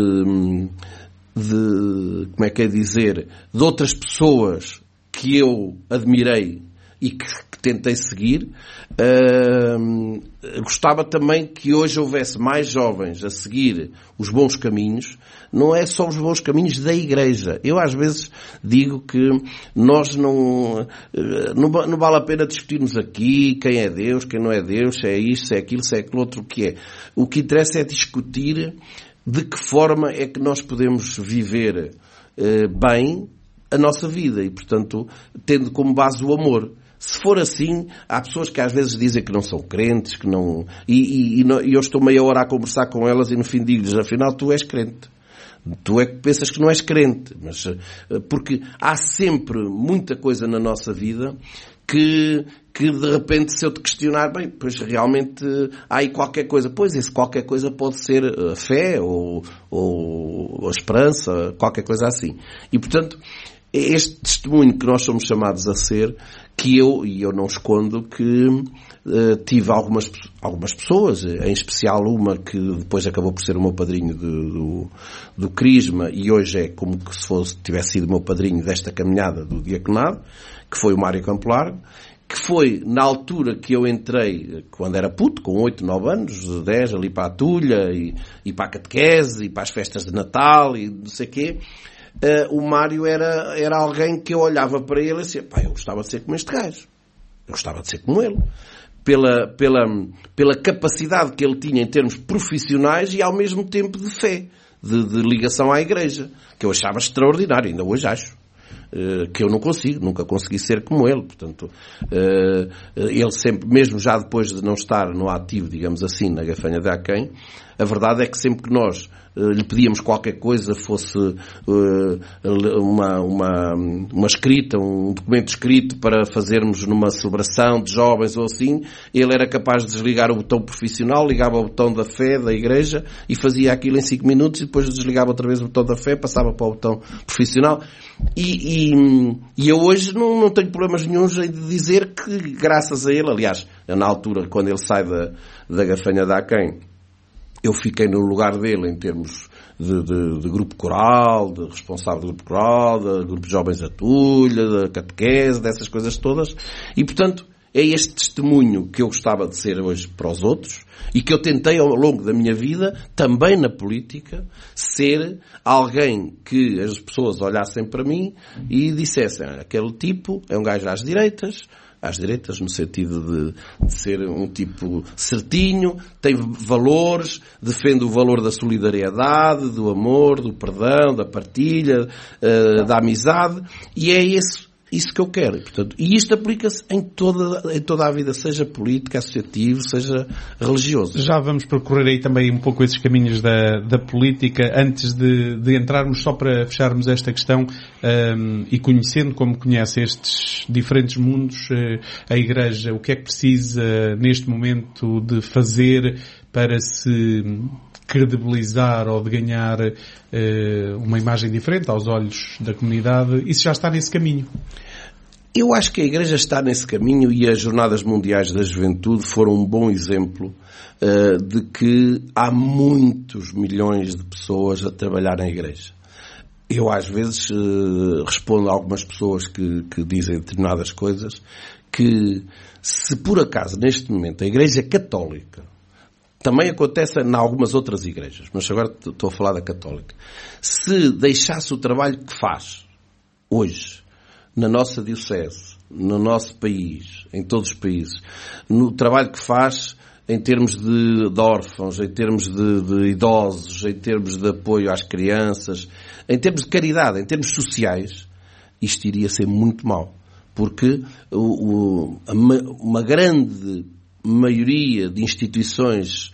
de, de, como é que é dizer, de outras pessoas que eu admirei e que, que tentei seguir. Uh, gostava também que hoje houvesse mais jovens a seguir os bons caminhos. Não é só os bons caminhos da Igreja. Eu às vezes digo que nós não, não, não vale a pena discutirmos aqui quem é Deus, quem não é Deus, se é isto, se é aquilo, se é aquilo outro, o que é. O que interessa é discutir de que forma é que nós podemos viver eh, bem a nossa vida e, portanto, tendo como base o amor. Se for assim, há pessoas que às vezes dizem que não são crentes, que não... E, e, e eu estou meia hora a conversar com elas e no fim digo-lhes, afinal, tu és crente. Tu é que pensas que não és crente. Mas, porque há sempre muita coisa na nossa vida que, que de repente, se eu te questionar, bem, pois realmente há aí qualquer coisa. Pois, esse qualquer coisa pode ser a fé ou, ou a esperança, qualquer coisa assim. E, portanto, é este testemunho que nós somos chamados a ser, que eu, e eu não escondo, que uh, tive algumas, algumas pessoas, em especial uma que depois acabou por ser o meu padrinho do, do, do Crisma, e hoje é como que se fosse, tivesse sido o meu padrinho desta caminhada do diaconado, que foi o Mário Campo Largo, que foi na altura que eu entrei, quando era puto, com oito, nove anos, dez, ali para a Tulha, e, e para a catequese, e para as festas de Natal, e não sei o quê. Uh, o Mário era, era alguém que eu olhava para ele e dizia, pá, eu gostava de ser como este gajo. Eu gostava de ser como ele. Pela, pela, pela capacidade que ele tinha em termos profissionais e ao mesmo tempo de fé, de, de ligação à Igreja, que eu achava extraordinário, ainda hoje acho. Uh, que eu não consigo, nunca consegui ser como ele. Portanto, uh, ele sempre, mesmo já depois de não estar no ativo, digamos assim, na Gafanha de Aquém, a verdade é que sempre que nós uh, lhe pedíamos qualquer coisa, fosse uh, uma, uma, uma escrita, um documento escrito para fazermos numa celebração de jovens ou assim, ele era capaz de desligar o botão profissional, ligava o botão da fé, da Igreja, e fazia aquilo em cinco minutos, e depois desligava outra vez o botão da fé, passava para o botão profissional. E, e, e eu hoje não, não tenho problemas nenhuns em dizer que, graças a ele, aliás, na altura, quando ele sai da, da Gafanha de Aquém, eu fiquei no lugar dele em termos de, de, de grupo coral, de responsável do grupo coral, de grupo de jovens da Tulha, da catequese, dessas coisas todas. E, portanto, é este testemunho que eu gostava de ser hoje para os outros e que eu tentei ao longo da minha vida, também na política, ser alguém que as pessoas olhassem para mim e dissessem, aquele tipo é um gajo às direitas, às direitas no sentido de, de ser um tipo certinho, tem valores, defende o valor da solidariedade, do amor, do perdão, da partilha, uh, da amizade, e é esse isso que eu quero. E, portanto, e isto aplica-se em toda, em toda a vida, seja política, associativo, seja religioso. Já vamos percorrer aí também um pouco esses caminhos da, da política, antes de, de entrarmos, só para fecharmos esta questão, um, e conhecendo como conhece estes diferentes mundos, uh, a Igreja, o que é que precisa neste momento de fazer para se credibilizar ou de ganhar uh, uma imagem diferente aos olhos da comunidade? Isso já está nesse caminho? Eu acho que a Igreja está nesse caminho, e as Jornadas Mundiais da Juventude foram um bom exemplo uh, de que há muitos milhões de pessoas a trabalhar na Igreja. Eu às vezes uh, respondo a algumas pessoas que, que dizem determinadas coisas, que se por acaso neste momento a Igreja Católica, também acontece em algumas outras igrejas, mas agora estou a falar da Católica, se deixasse o trabalho que faz hoje na nossa diocese, no nosso país, em todos os países, no trabalho que faz em termos de, de órfãos, em termos de, de idosos, em termos de apoio às crianças, em termos de caridade, em termos sociais, isto iria ser muito mau. Porque o, o, uma grande maioria de instituições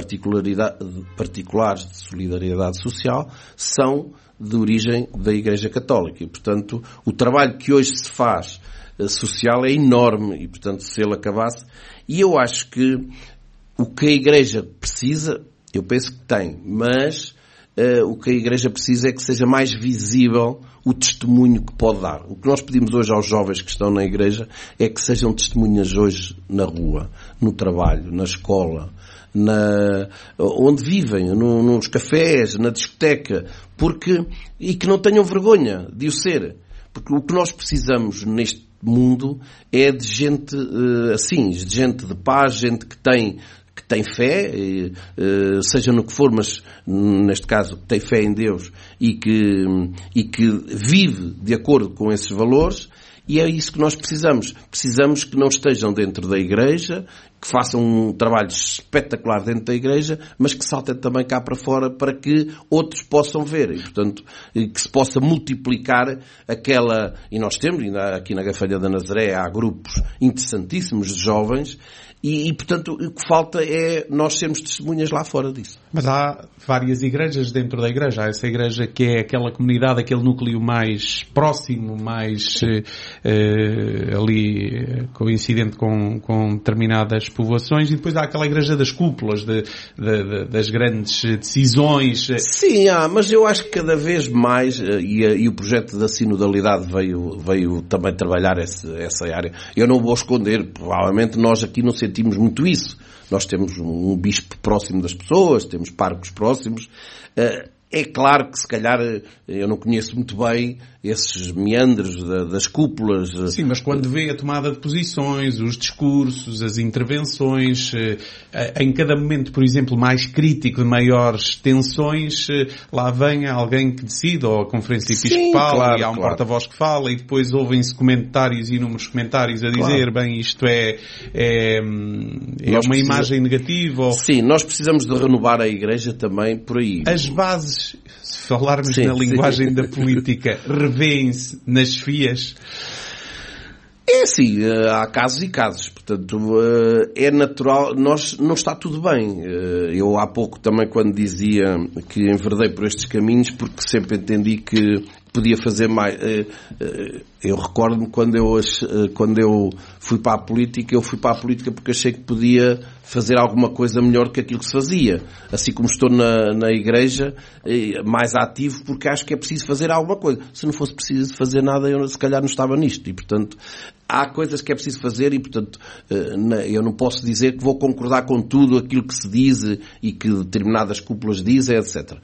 particulares de solidariedade social são de origem da Igreja Católica. E, portanto, o trabalho que hoje se faz social é enorme. E, portanto, se ele acabasse... E eu acho que o que a Igreja precisa, eu penso que tem, mas uh, o que a Igreja precisa é que seja mais visível o testemunho que pode dar. O que nós pedimos hoje aos jovens que estão na Igreja é que sejam testemunhas hoje na rua, no trabalho, na escola, na, onde vivem, no, nos cafés, na discoteca, porque, e que não tenham vergonha de o ser. Porque o que nós precisamos neste mundo é de gente assim, de gente de paz, gente que tem, que tem fé, seja no que for, mas neste caso que tem fé em Deus e que, e que vive de acordo com esses valores. E é isso que nós precisamos. Precisamos que não estejam dentro da igreja, que façam um trabalho espetacular dentro da igreja, mas que saltem também cá para fora para que outros possam ver. E, portanto, que se possa multiplicar aquela... E nós temos, aqui na Gafanha da Nazaré, há grupos interessantíssimos de jovens e, e, portanto, o que falta é nós sermos testemunhas lá fora disso. Mas há várias igrejas dentro da igreja. Há essa igreja que é aquela comunidade, aquele núcleo mais próximo, mais uh, ali coincidente com, com determinadas povoações, e depois há aquela igreja das cúpulas, de, de, de, das grandes decisões. Sim, há, mas eu acho que cada vez mais, e, e o projeto da sinodalidade veio, veio também trabalhar esse, essa área. Eu não vou esconder, provavelmente nós aqui não sentimos muito isso. Nós temos um bispo próximo das pessoas, temos párocos próximos. É claro que, se calhar, eu não conheço muito bem esses meandros das cúpulas. Sim, mas quando vê a tomada de posições, os discursos, as intervenções, em cada momento, por exemplo, mais crítico, de maiores tensões, lá vem alguém que decide, ou a conferência episcopal, sim, claro, e há um claro. porta-voz que fala, e depois ouvem-se comentários, inúmeros comentários a dizer, claro. bem, isto é, é, é uma precisa... imagem negativa. Ou... Sim, nós precisamos de renovar a Igreja também por aí. As bases, se falarmos sim, na linguagem sim. da política, revêem-se nas fias? É assim, há casos e casos, portanto, é natural, nós, não está tudo bem. Eu há pouco também, quando dizia que enverdei por estes caminhos, porque sempre entendi que podia fazer mais. Eu recordo-me quando eu, quando eu fui para a política, eu fui para a política porque achei que podia fazer alguma coisa melhor que aquilo que se fazia. Assim como estou na, na igreja, mais ativo, porque acho que é preciso fazer alguma coisa. Se não fosse preciso fazer nada, eu se calhar não estava nisto. E, portanto, há coisas que é preciso fazer e, portanto, eu não posso dizer que vou concordar com tudo aquilo que se diz e que determinadas cúpulas dizem, etcétera.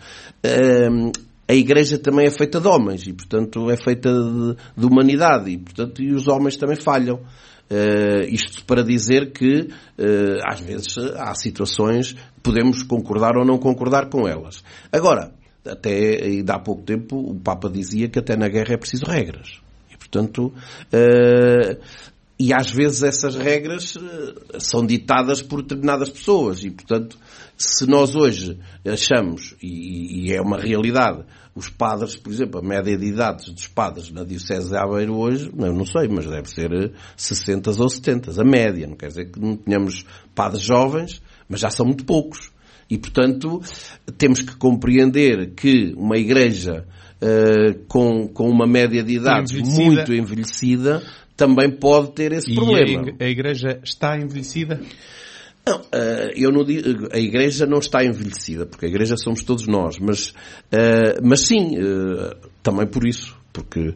A Igreja também é feita de homens e, portanto, é feita de, de humanidade e, portanto, e os homens também falham. Uh, isto para dizer que, uh, às vezes, há situações que podemos concordar ou não concordar com elas. Agora, até ainda há pouco tempo, o Papa dizia que até na guerra é preciso regras. E, portanto, uh, e às vezes essas regras uh, são ditadas por determinadas pessoas e, portanto, se nós hoje achamos, e, e é uma realidade, os padres, por exemplo, a média de idades dos padres na Diocese de Aveiro hoje, eu não sei, mas deve ser sessenta ou setenta, a média. Não quer dizer que não tenhamos padres jovens, mas já são muito poucos. E, portanto, temos que compreender que uma igreja uh, com, com uma média de idades envelhecida. muito envelhecida também pode ter esse e problema. A igreja está envelhecida? Não, eu não digo, a Igreja não está envelhecida, porque a Igreja somos todos nós, mas, mas sim, também por isso, porque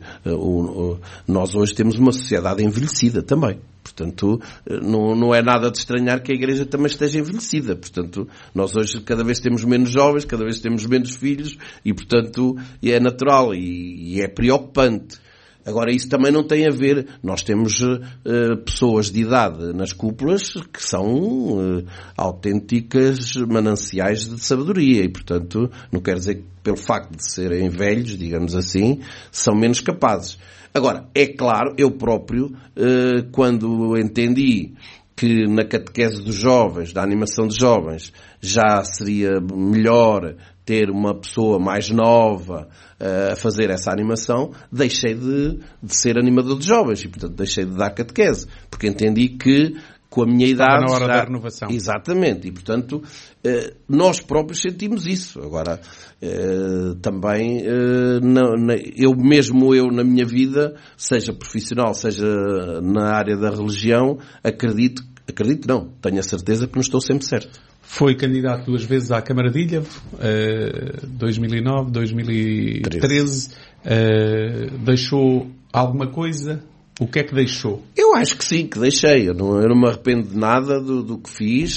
nós hoje temos uma sociedade envelhecida também. Portanto, não, não é nada de estranhar que a Igreja também esteja envelhecida. Portanto, nós hoje cada vez temos menos jovens, cada vez temos menos filhos, e portanto é natural e, e é preocupante. Agora, isso também não tem a ver... Nós temos uh, pessoas de idade nas cúpulas que são uh, autênticas mananciais de sabedoria e, portanto, não quer dizer que pelo facto de serem velhos, digamos assim, são menos capazes. Agora, é claro, eu próprio, uh, quando entendi que na catequese dos jovens, da animação de jovens, já seria melhor ter uma pessoa mais nova uh, a fazer essa animação, deixei de, de ser animador de jovens e, portanto, deixei de dar catequese, porque entendi que com a minha Estava idade... na hora já... da renovação. Exatamente, e, portanto, uh, nós próprios sentimos isso. Agora, uh, também, uh, na, na, eu mesmo, eu na minha vida, seja profissional, seja na área da religião, acredito, acredito não, tenho a certeza que não estou sempre certo. Foi candidato duas vezes à Câmara de Ilha, uh, dois mil e nove, dois mil e treze. Uh, deixou alguma coisa? O que é que deixou? Eu acho que sim, que deixei. Eu não, eu não me arrependo de nada do, do que fiz.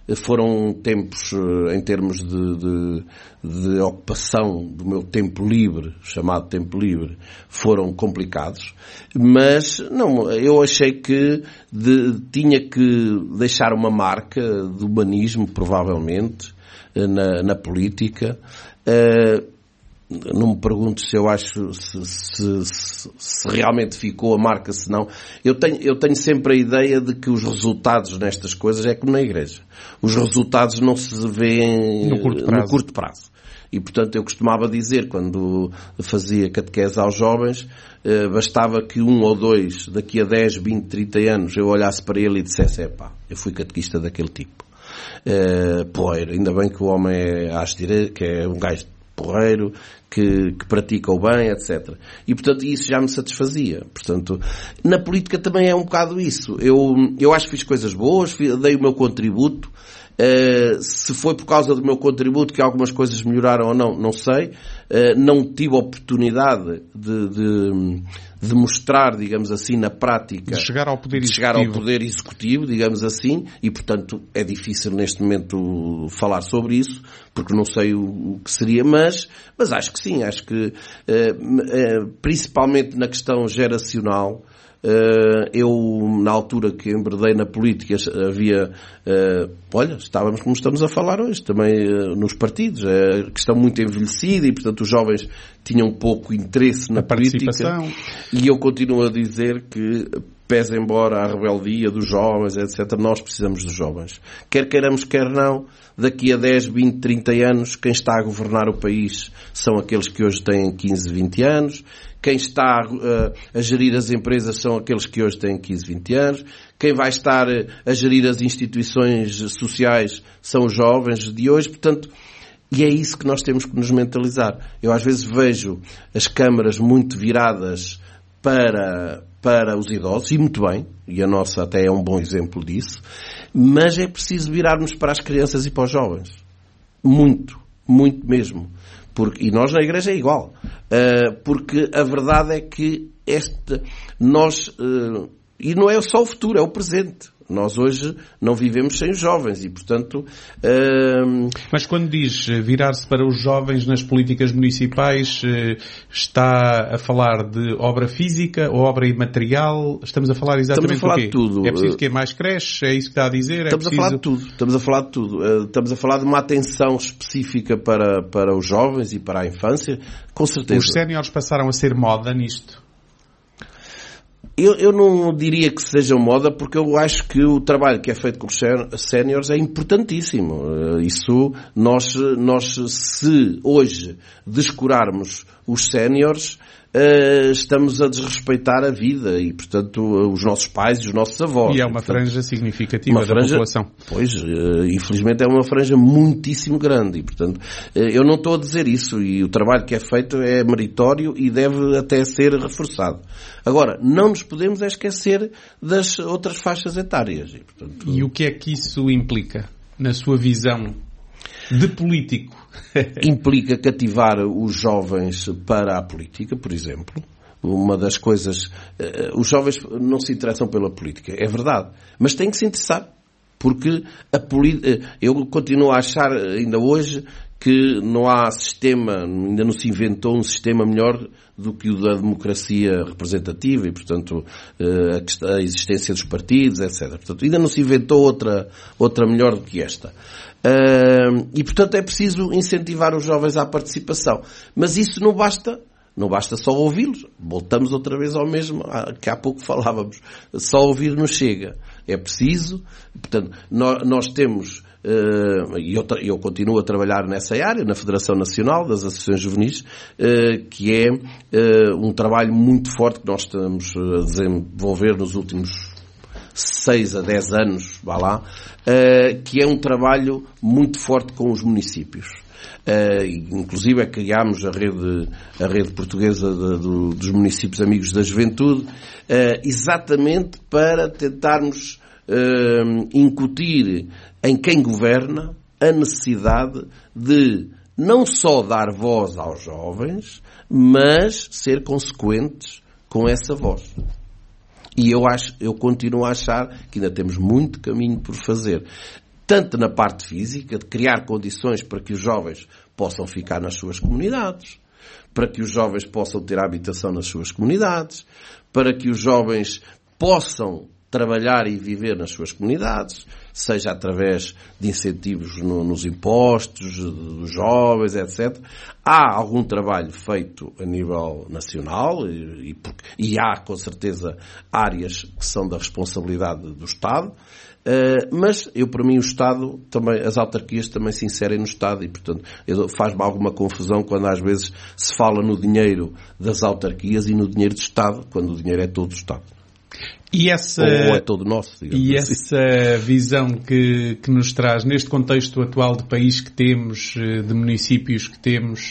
foram tempos, em termos de, de, de ocupação do meu tempo livre, chamado tempo livre, foram complicados, mas não, eu achei que de, tinha que deixar uma marca de humanismo, provavelmente, na, na política. Uh, Não me pergunto se eu acho se, se, se, se realmente ficou a marca, se não. Eu tenho, eu tenho sempre a ideia de que os resultados nestas coisas é como na igreja. Os resultados não se vêem no curto prazo. No curto prazo. E, portanto, eu costumava dizer, quando fazia catequese aos jovens, eh, bastava que um ou dois, daqui a dez, vinte, trinta anos, eu olhasse para ele e dissesse, epá, eu fui catequista daquele tipo. Eh, poeiro, ainda bem que o homem é, acho direito, que é um gajo porreiro, que, que pratica o bem, etcétera. E, portanto, isso já me satisfazia. Portanto, na política também é um bocado isso. Eu, eu acho que fiz coisas boas, dei o meu contributo. Uh, se foi por causa do meu contributo que algumas coisas melhoraram ou não, não sei. Uh, não tive oportunidade de, de, de mostrar, digamos assim, na prática... De chegar ao poder de chegar ao poder executivo, digamos assim, e, portanto, é difícil neste momento falar sobre isso, porque não sei o, o que seria, mas, mas acho que sim, acho que, uh, uh, principalmente na questão geracional, Uh, eu, na altura que embredei na política, havia, uh, olha, estávamos como estamos a falar hoje, também uh, nos partidos, a questão muito envelhecida e, portanto, os jovens tinham pouco interesse na política. E eu continuo a dizer que, pese embora a rebeldia dos jovens, etcétera, nós precisamos dos jovens. Quer queiramos, quer não, daqui a dez, vinte, trinta anos, quem está a governar o país são aqueles que hoje têm quinze, vinte anos. Quem está uh, a gerir as empresas são aqueles que hoje têm quinze, vinte anos. Quem vai estar uh, a gerir as instituições sociais são os jovens de hoje. Portanto, e é isso que nós temos que nos mentalizar. Eu às vezes vejo as câmaras muito viradas para, para os idosos, e muito bem, e a nossa até é um bom exemplo disso, mas é preciso virarmos para as crianças e para os jovens. Muito, muito mesmo. Porque, e nós na igreja é igual. Uh, porque a verdade é que este, nós, uh, e não é só o futuro, é o presente. Nós hoje não vivemos sem os jovens e, portanto... Uh... Mas quando diz virar-se para os jovens nas políticas municipais, está a falar de obra física ou obra imaterial? Estamos a falar exatamente Estamos a falar do quê? de tudo. É preciso que mais creche? É isso que está a dizer? Estamos é preciso... a falar de tudo. Estamos a falar de tudo. Estamos a falar de uma atenção específica para, para os jovens e para a infância, com certeza. Os séniores passaram a ser moda nisto? Eu, eu não diria que seja moda, porque eu acho que o trabalho que é feito com os séniores é importantíssimo. Isso, nós, nós, se hoje descurarmos os séniores, Uh, estamos a desrespeitar a vida e, portanto, os nossos pais e os nossos avós. E é uma portanto, franja significativa uma franja, da população. Pois, uh, infelizmente é uma franja muitíssimo grande e, portanto, uh, eu não estou a dizer isso e o trabalho que é feito é meritório e deve até ser reforçado. Agora, não nos podemos é esquecer das outras faixas etárias. E, portanto... e o que é que isso implica, na sua visão de político? Implica cativar os jovens para a política, por exemplo. Uma das coisas... Uh, os jovens não se interessam pela política, é verdade. Mas têm que se interessar. Porque a política... Uh, eu continuo a achar, ainda hoje, que não há sistema, ainda não se inventou um sistema melhor do que o da democracia representativa e, portanto, uh, a existência dos partidos, etcétera. Portanto, ainda não se inventou outra, outra melhor do que esta. Uh, e, portanto, é preciso incentivar os jovens à participação. Mas isso não basta, não basta só ouvi-los. Voltamos outra vez ao mesmo que há pouco falávamos. Só ouvir não chega. É preciso, portanto, nós, nós temos, uh, e eu, eu continuo a trabalhar nessa área, na Federação Nacional das Associações Juvenis, uh, que é uh, um trabalho muito forte que nós estamos a desenvolver nos últimos seis a dez anos, vá lá, uh, que é um trabalho muito forte com os municípios. Uh, inclusive é criámos a rede, a rede portuguesa de, de, dos municípios amigos da juventude, uh, exatamente para tentarmos uh, incutir em quem governa a necessidade de não só dar voz aos jovens, mas ser consequentes com essa voz. E eu acho, eu continuo a achar que ainda temos muito caminho por fazer. tanto na parte física, de criar condições para que os jovens possam ficar nas suas comunidades, para que os jovens possam ter habitação nas suas comunidades, para que os jovens possam trabalhar e viver nas suas comunidades, seja através de incentivos no, nos impostos dos jovens, etcétera. Há algum trabalho feito a nível nacional e, e, e há, com certeza, áreas que são da responsabilidade do Estado. Uh, mas, eu, para mim, o Estado, também, as autarquias também se inserem no Estado e, portanto, faz-me alguma confusão quando às vezes se fala no dinheiro das autarquias e no dinheiro do Estado, quando o dinheiro é todo do Estado. E essa, ou é todo nosso, e assim. essa visão que, que nos traz, neste contexto atual de país que temos, de municípios que temos,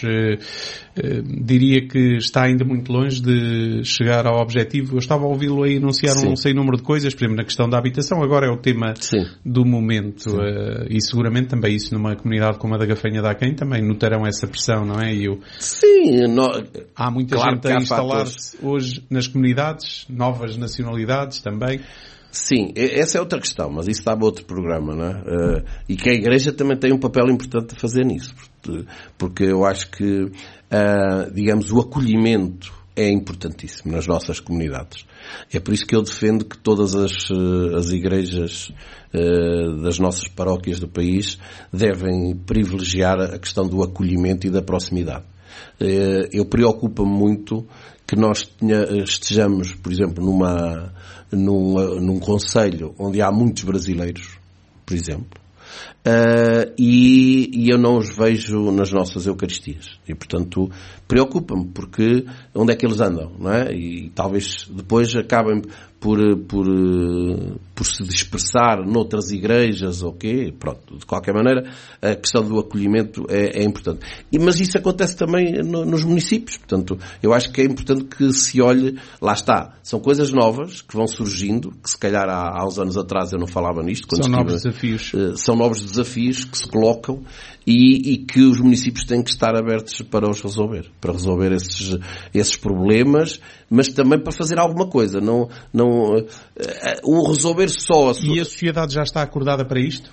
diria que está ainda muito longe de chegar ao objetivo. Eu estava a ouvi-lo aí anunciar Sim. um sem número de coisas, por exemplo, na questão da habitação, agora é o tema Sim. do momento. Sim. E seguramente também isso numa comunidade como a da Gafanha de Aquém também notarão essa pressão, não é? E eu... Sim. No... Há muita claro gente a instalar-se hoje nas comunidades, novas nacionalidades também. Sim, essa é outra questão, mas isso dá para outro programa, não é? Uh, e que a Igreja também tem um papel importante a fazer nisso, porque, porque eu acho que, uh, digamos, o acolhimento é importantíssimo nas nossas comunidades. É por isso que eu defendo que todas as, as igrejas uh, das nossas paróquias do país devem privilegiar a questão do acolhimento e da proximidade. Uh, eu preocupo-me muito que nós tenha, estejamos, por exemplo, numa, numa, num concelho onde há muitos brasileiros, por exemplo, uh, e, e eu não os vejo nas nossas Eucaristias. E, portanto, preocupa-me, porque onde é que eles andam, não é? E talvez depois acabem por, por, por se dispersar noutras igrejas, ou quê? Pronto, de qualquer maneira, a questão do acolhimento é, é importante. E, mas isso acontece também no, nos municípios, portanto, eu acho que é importante que se olhe, lá está, são coisas novas que vão surgindo, que se calhar há, há uns anos atrás eu não falava nisto. Quando são estive, novos desafios. Uh, são novos desafios que se colocam e, e que os municípios têm que estar abertos para os resolver, para resolver esses, esses problemas, mas também para fazer alguma coisa, não, não, uh, o resolver só a sua... E a sociedade já está acordada para isto?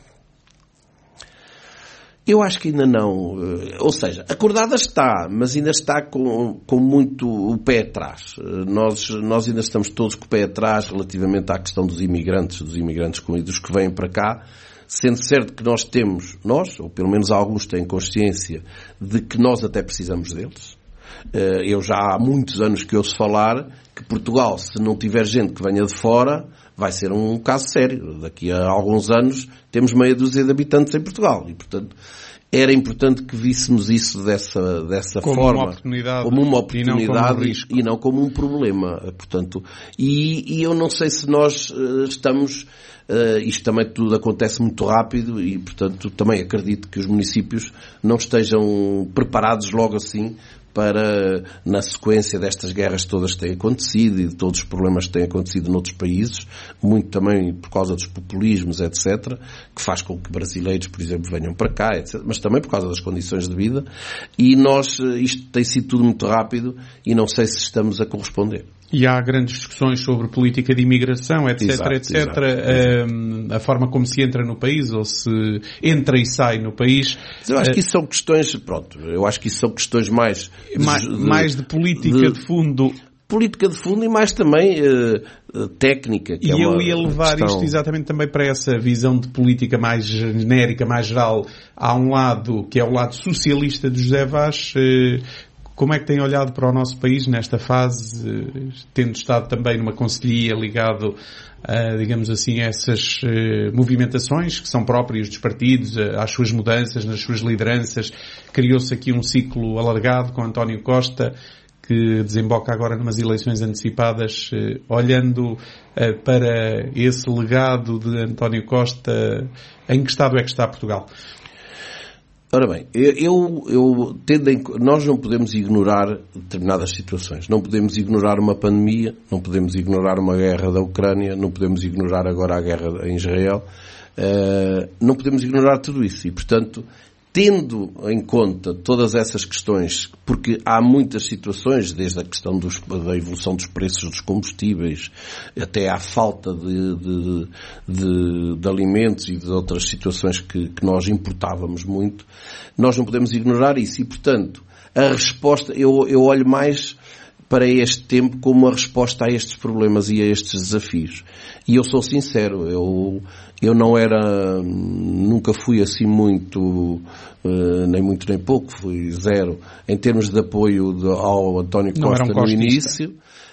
Eu acho que ainda não. Ou seja, acordada está, mas ainda está com, com muito o pé atrás. Nós, nós ainda estamos todos com o pé atrás relativamente à questão dos imigrantes, dos imigrantes dos que vêm para cá, sendo certo que nós temos, nós, ou pelo menos alguns têm consciência, de que nós até precisamos deles. Eu já há muitos anos que ouço falar que Portugal, se não tiver gente que venha de fora, vai ser um caso sério. Daqui a alguns anos temos meia dúzia de habitantes em Portugal e, portanto, era importante que víssemos isso dessa, dessa como forma. Uma oportunidade, como uma oportunidade e não como um risco. E não como um problema. Portanto, e, e eu não sei se nós uh, estamos... Uh, isto também tudo acontece muito rápido e, portanto, também acredito que os municípios não estejam preparados logo assim para, na sequência destas guerras todas que têm acontecido e de todos os problemas que têm acontecido noutros países, muito também por causa dos populismos, etcétera, que faz com que brasileiros, por exemplo, venham para cá, etcétera, mas também por causa das condições de vida. E nós, isto tem sido tudo muito rápido e não sei se estamos a corresponder. E há grandes discussões sobre política de imigração, etc, exato, etcétera. Exato, exato. A forma como se entra no país, ou se entra e sai no país. Mas eu acho que isso são questões, pronto, eu acho que isso são questões mais... Mais de, mais de política de, de fundo. Política de fundo e mais também uh, técnica. Que e é eu uma ia levar questão... isto exatamente também para essa visão de política mais genérica, mais geral. Há um lado, que é o lado socialista de José Vaz. Uh, Como é que tem olhado para o nosso país nesta fase, tendo estado também numa conselhia ligado, a, digamos assim, a essas uh, movimentações que são próprias dos partidos, uh, às suas mudanças, nas suas lideranças? Criou-se aqui um ciclo alargado com António Costa, que desemboca agora numas eleições antecipadas, uh, olhando uh, para esse legado de António Costa. Em que estado é que está Portugal? Ora bem, eu, eu tendo em, nós não podemos ignorar determinadas situações. Não podemos ignorar uma pandemia, não podemos ignorar uma guerra da Ucrânia, não podemos ignorar agora a guerra em Israel, uh, não podemos ignorar tudo isso. E, portanto, tendo em conta todas essas questões, porque há muitas situações, desde a questão dos, da evolução dos preços dos combustíveis, até à falta de, de, de, de alimentos e de outras situações que, que nós importávamos muito, nós não podemos ignorar isso. E, portanto, a resposta, eu, eu olho mais para este tempo como a resposta a estes problemas e a estes desafios. E eu sou sincero, eu, eu não era, nunca fui assim muito, uh, nem muito nem pouco, fui zero, em termos de apoio de, ao António Costa um no início,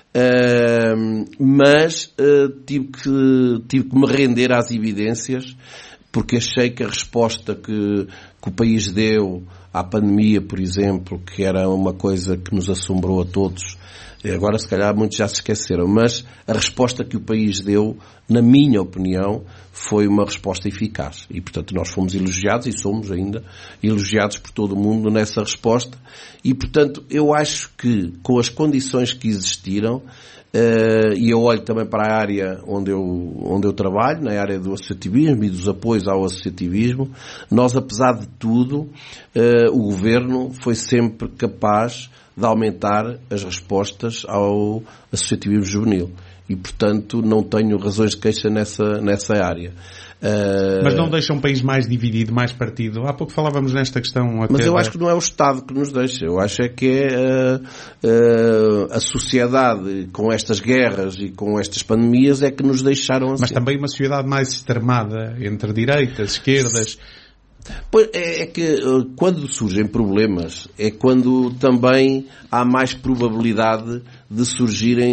uh, mas uh, tive, que, tive que me render às evidências, porque achei que a resposta que, que o país deu à pandemia, por exemplo, que era uma coisa que nos assombrou a todos, agora se calhar muitos já se esqueceram, mas a resposta que o país deu, na minha opinião, foi uma resposta eficaz. E, portanto, nós fomos elogiados, e somos ainda, elogiados por todo o mundo nessa resposta. E, portanto, eu acho que, com as condições que existiram, Uh, e eu olho também para a área onde eu, onde eu trabalho, na área do associativismo e dos apoios ao associativismo, nós, apesar de tudo, uh, o Governo foi sempre capaz de aumentar as respostas ao associativismo juvenil. E, portanto, não tenho razões de queixa nessa, nessa área. Uh... Mas não deixa um país mais dividido, mais partido? Há pouco falávamos nesta questão... Até Mas eu da... acho que não é o Estado que nos deixa. Eu acho é que é uh, uh, a sociedade, com estas guerras e com estas pandemias, é que nos deixaram assim. Mas também uma sociedade mais extremada, entre direitas, esquerdas... Pois é, é que quando surgem problemas é quando também há mais probabilidade de surgirem,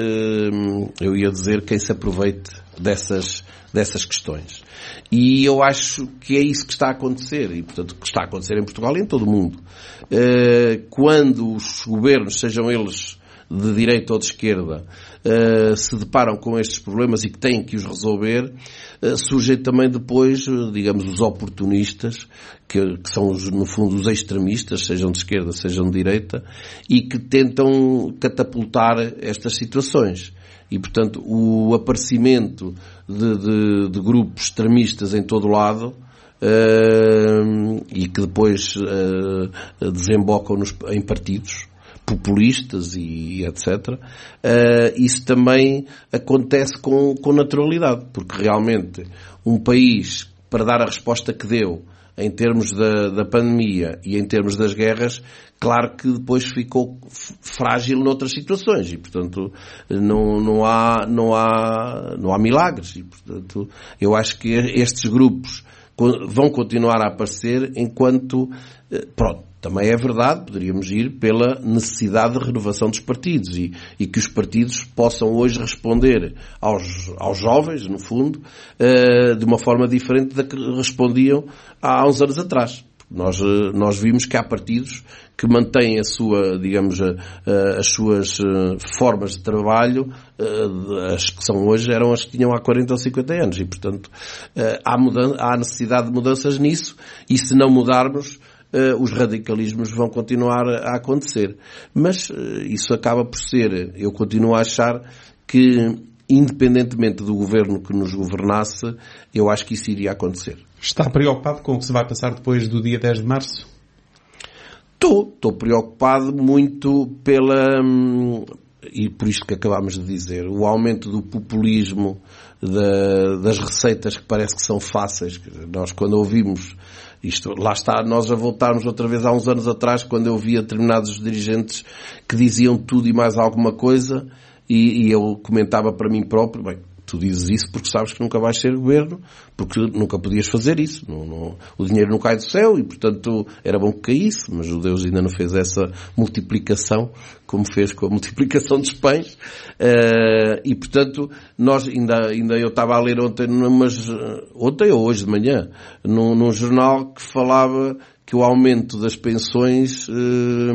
eu ia dizer, quem se aproveite dessas, dessas questões. E eu acho que é isso que está a acontecer, e portanto que está a acontecer em Portugal e em todo o mundo. Quando os governos, sejam eles de direita ou de esquerda, uh, se deparam com estes problemas e que têm que os resolver, uh, surgem também depois, uh, digamos, os oportunistas, que, que são, os, no fundo, os extremistas, sejam de esquerda, sejam de direita, e que tentam catapultar estas situações. E, portanto, o aparecimento de, de, de grupos extremistas em todo o lado, uh, e que depois uh, desembocam nos, em partidos populistas e etcétera, uh, isso também acontece com, com naturalidade, porque realmente um país, para dar a resposta que deu em termos da, da pandemia e em termos das guerras, claro que depois ficou frágil noutras situações e, portanto, não, não, há, não, há, não há milagres. E, portanto, eu acho que estes grupos vão continuar a aparecer enquanto, pronto, também é verdade, poderíamos ir pela necessidade de renovação dos partidos e, e que os partidos possam hoje responder aos, aos jovens, no fundo, uh, de uma forma diferente da que respondiam há uns anos atrás. Nós, nós vimos que há partidos que mantêm a sua, digamos, a, a, as suas formas de trabalho, as que são hoje eram as que tinham há quarenta ou cinquenta anos e, portanto, há, mudança, há necessidade de mudanças nisso e se não mudarmos, Uh, os radicalismos vão continuar a acontecer. Mas uh, isso acaba por ser, eu continuo a achar que, independentemente do governo que nos governasse, eu acho que isso iria acontecer. Está preocupado com o que se vai passar depois do dia dez de março? Estou. Estou preocupado muito pela... Hum, e por isto que acabámos de dizer, o aumento do populismo, da, das receitas que parece que são fáceis. Nós, quando ouvimos isto, lá está, nós a voltarmos outra vez há uns anos atrás, quando eu via determinados dirigentes que diziam tudo e mais alguma coisa, e, e eu comentava para mim próprio, bem, tu dizes isso porque sabes que nunca vais ser governo, porque nunca podias fazer isso. Não, não, o dinheiro não cai do céu e, portanto, era bom que caísse, mas o Deus ainda não fez essa multiplicação como fez com a multiplicação dos pães. Uh, e, portanto, nós ainda, ainda eu estava a ler ontem, mas, ontem ou hoje de manhã, num, num jornal que falava que o aumento das pensões uh,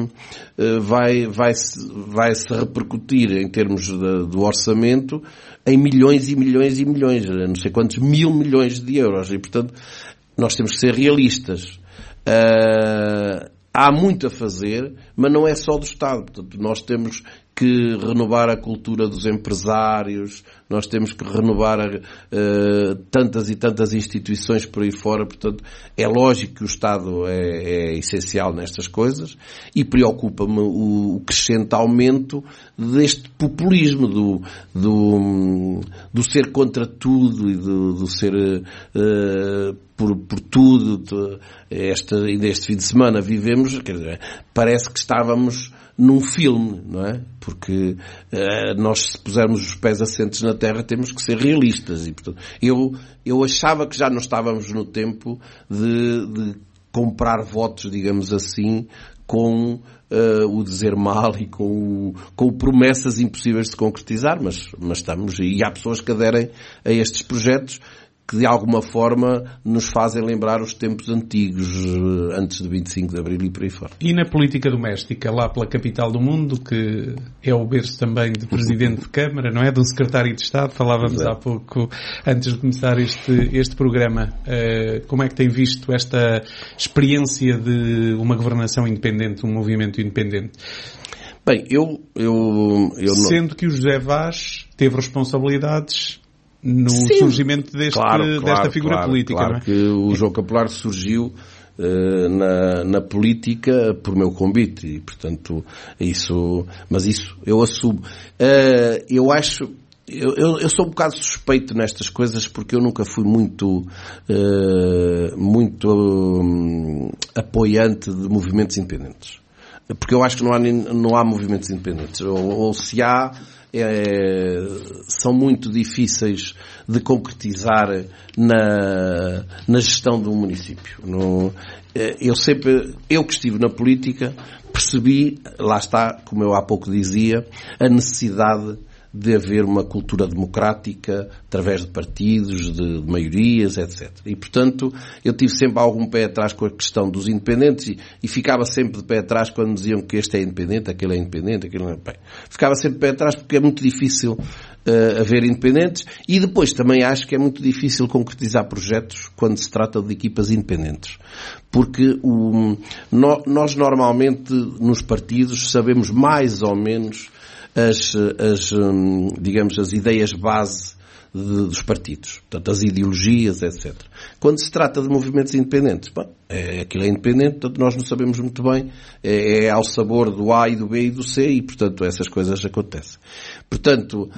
uh, vai, vai, -se, vai se repercutir em termos de, do orçamento em milhões e milhões e milhões, não sei quantos mil milhões de euros. E, portanto, nós temos que ser realistas. Uh, há muito a fazer, mas não é só do Estado. Portanto, nós temos que renovar a cultura dos empresários, nós temos que renovar uh, tantas e tantas instituições por aí fora. Portanto, é lógico que o Estado é, é essencial nestas coisas e preocupa-me o, o crescente aumento deste populismo, do, do, do ser contra tudo e do, do ser uh, por, por tudo. Este, este fim de semana vivemos, quer dizer, parece que estávamos num filme, não é? Porque uh, nós, se pusermos os pés assentes na terra, temos que ser realistas. E, portanto, eu, eu achava que já não estávamos no tempo de, de comprar votos, digamos assim, com uh, o dizer mal e com, o, com promessas impossíveis de concretizar, mas, mas estamos, e há pessoas que aderem a estes projetos que de alguma forma nos fazem lembrar os tempos antigos, antes de vinte e cinco de Abril e por aí fora. E na política doméstica, lá pela capital do mundo, que é o berço também de Presidente de Câmara, não é? Do Secretário de Estado, falávamos há pouco, antes de começar este, este programa. Uh, como é que tem visto esta experiência de uma governação independente, um movimento independente? Bem, eu... eu, eu Sendo não... que o José Vaz teve responsabilidades no Sim, surgimento deste, claro, desta claro, figura claro, política, claro não é? Que o João Capelar surgiu uh, na, na política por meu convite e, portanto, isso, mas isso eu assumo. Uh, eu acho, eu, eu, eu sou um bocado suspeito nestas coisas porque eu nunca fui muito, uh, muito um, apoiante de movimentos independentes. Porque eu acho que não há, não há movimentos independentes. Ou, ou se há, É, são muito difíceis de concretizar na, na gestão de um município. No, eu sempre, eu que estive na política, percebi, lá está, como eu há pouco dizia, a necessidade de haver uma cultura democrática através de partidos, de, de maiorias, etcétera. E, portanto, eu tive sempre algum pé atrás com a questão dos independentes e, e ficava sempre de pé atrás quando diziam que este é independente, aquele é independente, aquele não é. Bem, ficava sempre de pé atrás porque é muito difícil uh, haver independentes e depois também acho que é muito difícil concretizar projetos quando se trata de equipas independentes. Porque o, no, nós normalmente nos partidos sabemos mais ou menos As, as, digamos, as ideias base de, dos partidos. Portanto, as ideologias, etcétera. Quando se trata de movimentos independentes, bom, é, aquilo é independente, portanto, nós não sabemos muito bem, é, é ao sabor do A e do B e do C e, portanto, essas coisas acontecem. Portanto,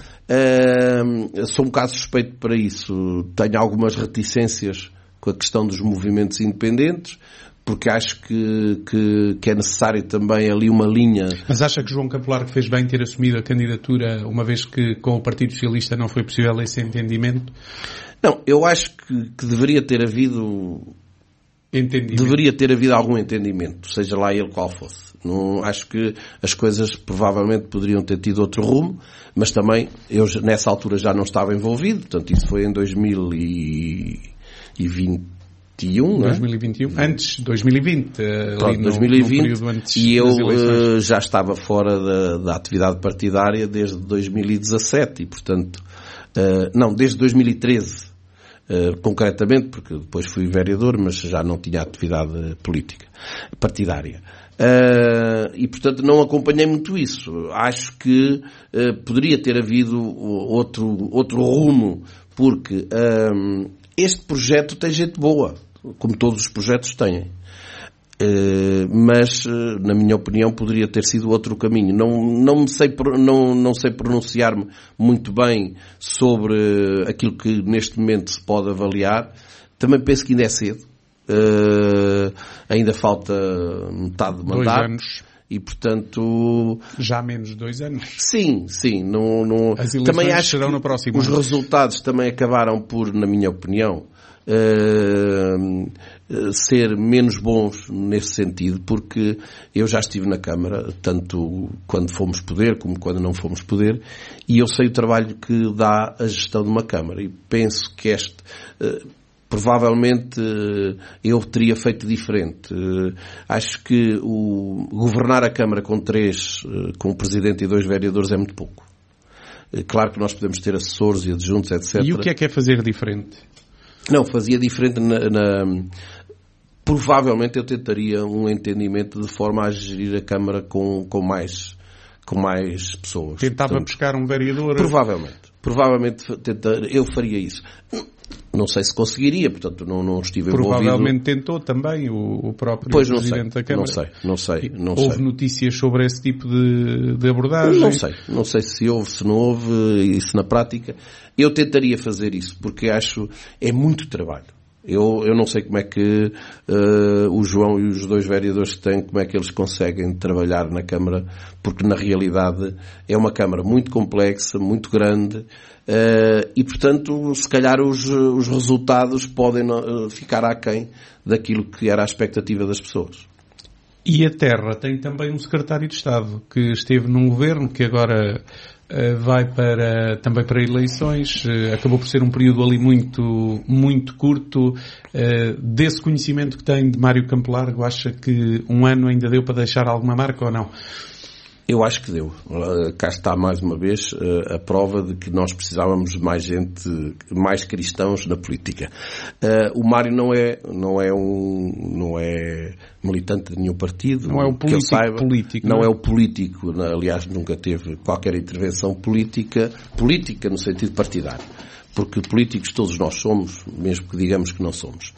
hum, sou um bocado suspeito para isso. Tenho algumas reticências com a questão dos movimentos independentes, porque acho que, que, que é necessário também ali uma linha. Mas acha que João Capelar que fez bem ter assumido a candidatura, uma vez que com o Partido Socialista não foi possível esse entendimento? Não, eu acho que, que deveria ter havido... Entendimento. Deveria ter havido algum entendimento, seja lá ele qual fosse. Não, acho que as coisas provavelmente poderiam ter tido outro rumo, mas também eu nessa altura já não estava envolvido, portanto isso foi em dois mil e vinte. dois mil e vinte e um, antes de dois mil e vinte, Pronto, ali no, dois mil e vinte, no antes e eu uh, das já estava fora da, da atividade partidária desde dois mil e dezassete e, portanto, uh, não, desde dois mil e treze, uh, concretamente, porque depois fui vereador, mas já não tinha atividade política, partidária. Uh, e, portanto, não acompanhei muito isso. Acho que uh, poderia ter havido outro, outro rumo, porque uh, este projeto tem gente boa, como todos os projetos têm. Uh, mas, uh, na minha opinião, poderia ter sido outro caminho. Não, não, me sei, não, não sei pronunciar-me muito bem sobre aquilo que neste momento se pode avaliar. Também penso que ainda é cedo. Uh, ainda falta metade de mandato. Dois anos. E, portanto... Já menos de dois anos. Sim, sim. Não, não... As eleições também acho serão que no próximo os ano. resultados também acabaram por, na minha opinião, uh, ser menos bons nesse sentido, porque eu já estive na Câmara, tanto quando fomos poder como quando não fomos poder, e eu sei o trabalho que dá a gestão de uma Câmara. E penso que este... Uh, provavelmente eu teria feito diferente. Acho que o governar a Câmara com três, com o Presidente e dois vereadores é muito pouco. Claro que nós podemos ter assessores e adjuntos, etcétera. E o que é que é fazer diferente? Não, fazia diferente na... na... Provavelmente eu tentaria um entendimento de forma a gerir a Câmara com, com mais... com mais pessoas. Tentava Portanto, buscar um vereador? Provavelmente. Provavelmente tenta, eu faria isso. Não sei se conseguiria, portanto não, não estive envolvido. Provavelmente tentou também o, o próprio pois Presidente sei, da Câmara. Não sei, não sei. Não houve sei. notícias sobre esse tipo de, de abordagem? Não sei. Não sei se houve, se não houve, isso na prática. Eu tentaria fazer isso, porque acho é muito trabalho. Eu, eu não sei como é que uh, o João e os dois vereadores que têm, como é que eles conseguem trabalhar na Câmara, porque na realidade é uma Câmara muito complexa, muito grande, uh, e portanto, se calhar os, os resultados podem uh, ficar aquém daquilo que era a expectativa das pessoas. E a Terra tem também um secretário de Estado que esteve num governo que agora uh, vai para, também para eleições, uh, acabou por ser um período ali muito, muito curto. Uh, desse conhecimento que tem de Mário Campo Largo, acha que um ano ainda deu para deixar alguma marca ou não? Eu acho que deu. Cá está mais uma vez a prova de que nós precisávamos de mais gente, mais cristãos na política. O Mário não é, não é um, não é militante de nenhum partido. Não é o político saiba, político. Não não é o político. Aliás, nunca teve qualquer intervenção política, política no sentido partidário. Porque políticos todos nós somos, mesmo que digamos que não somos.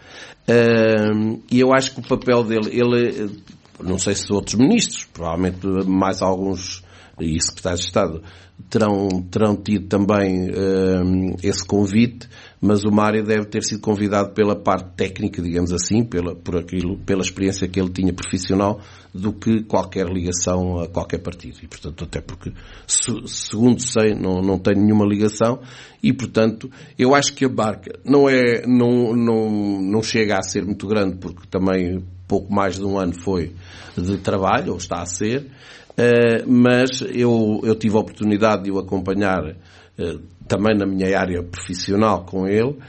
E eu acho que o papel dele, ele, não sei se outros ministros, provavelmente mais alguns e secretários de Estado terão, terão tido também um, esse convite, mas o Mário deve ter sido convidado pela parte técnica, digamos assim, pela, por aquilo, pela experiência que ele tinha profissional, do que qualquer ligação a qualquer partido. E, portanto, até porque, se, segundo sei, não, não tem nenhuma ligação e, portanto, eu acho que a barca não é, não, não, não chega a ser muito grande, porque também pouco mais de um ano foi de trabalho, ou está a ser, uh, mas eu, eu tive a oportunidade de o acompanhar uh, também na minha área profissional com ele, uh,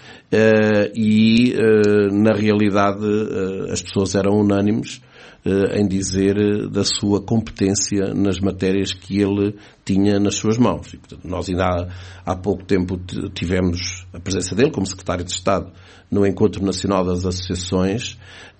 e uh, na realidade uh, as pessoas eram unânimes uh, em dizer da sua competência nas matérias que ele tinha nas suas mãos. E, portanto, nós ainda há, há pouco tempo tivemos a presença dele como Secretário de Estado no Encontro Nacional das Associações,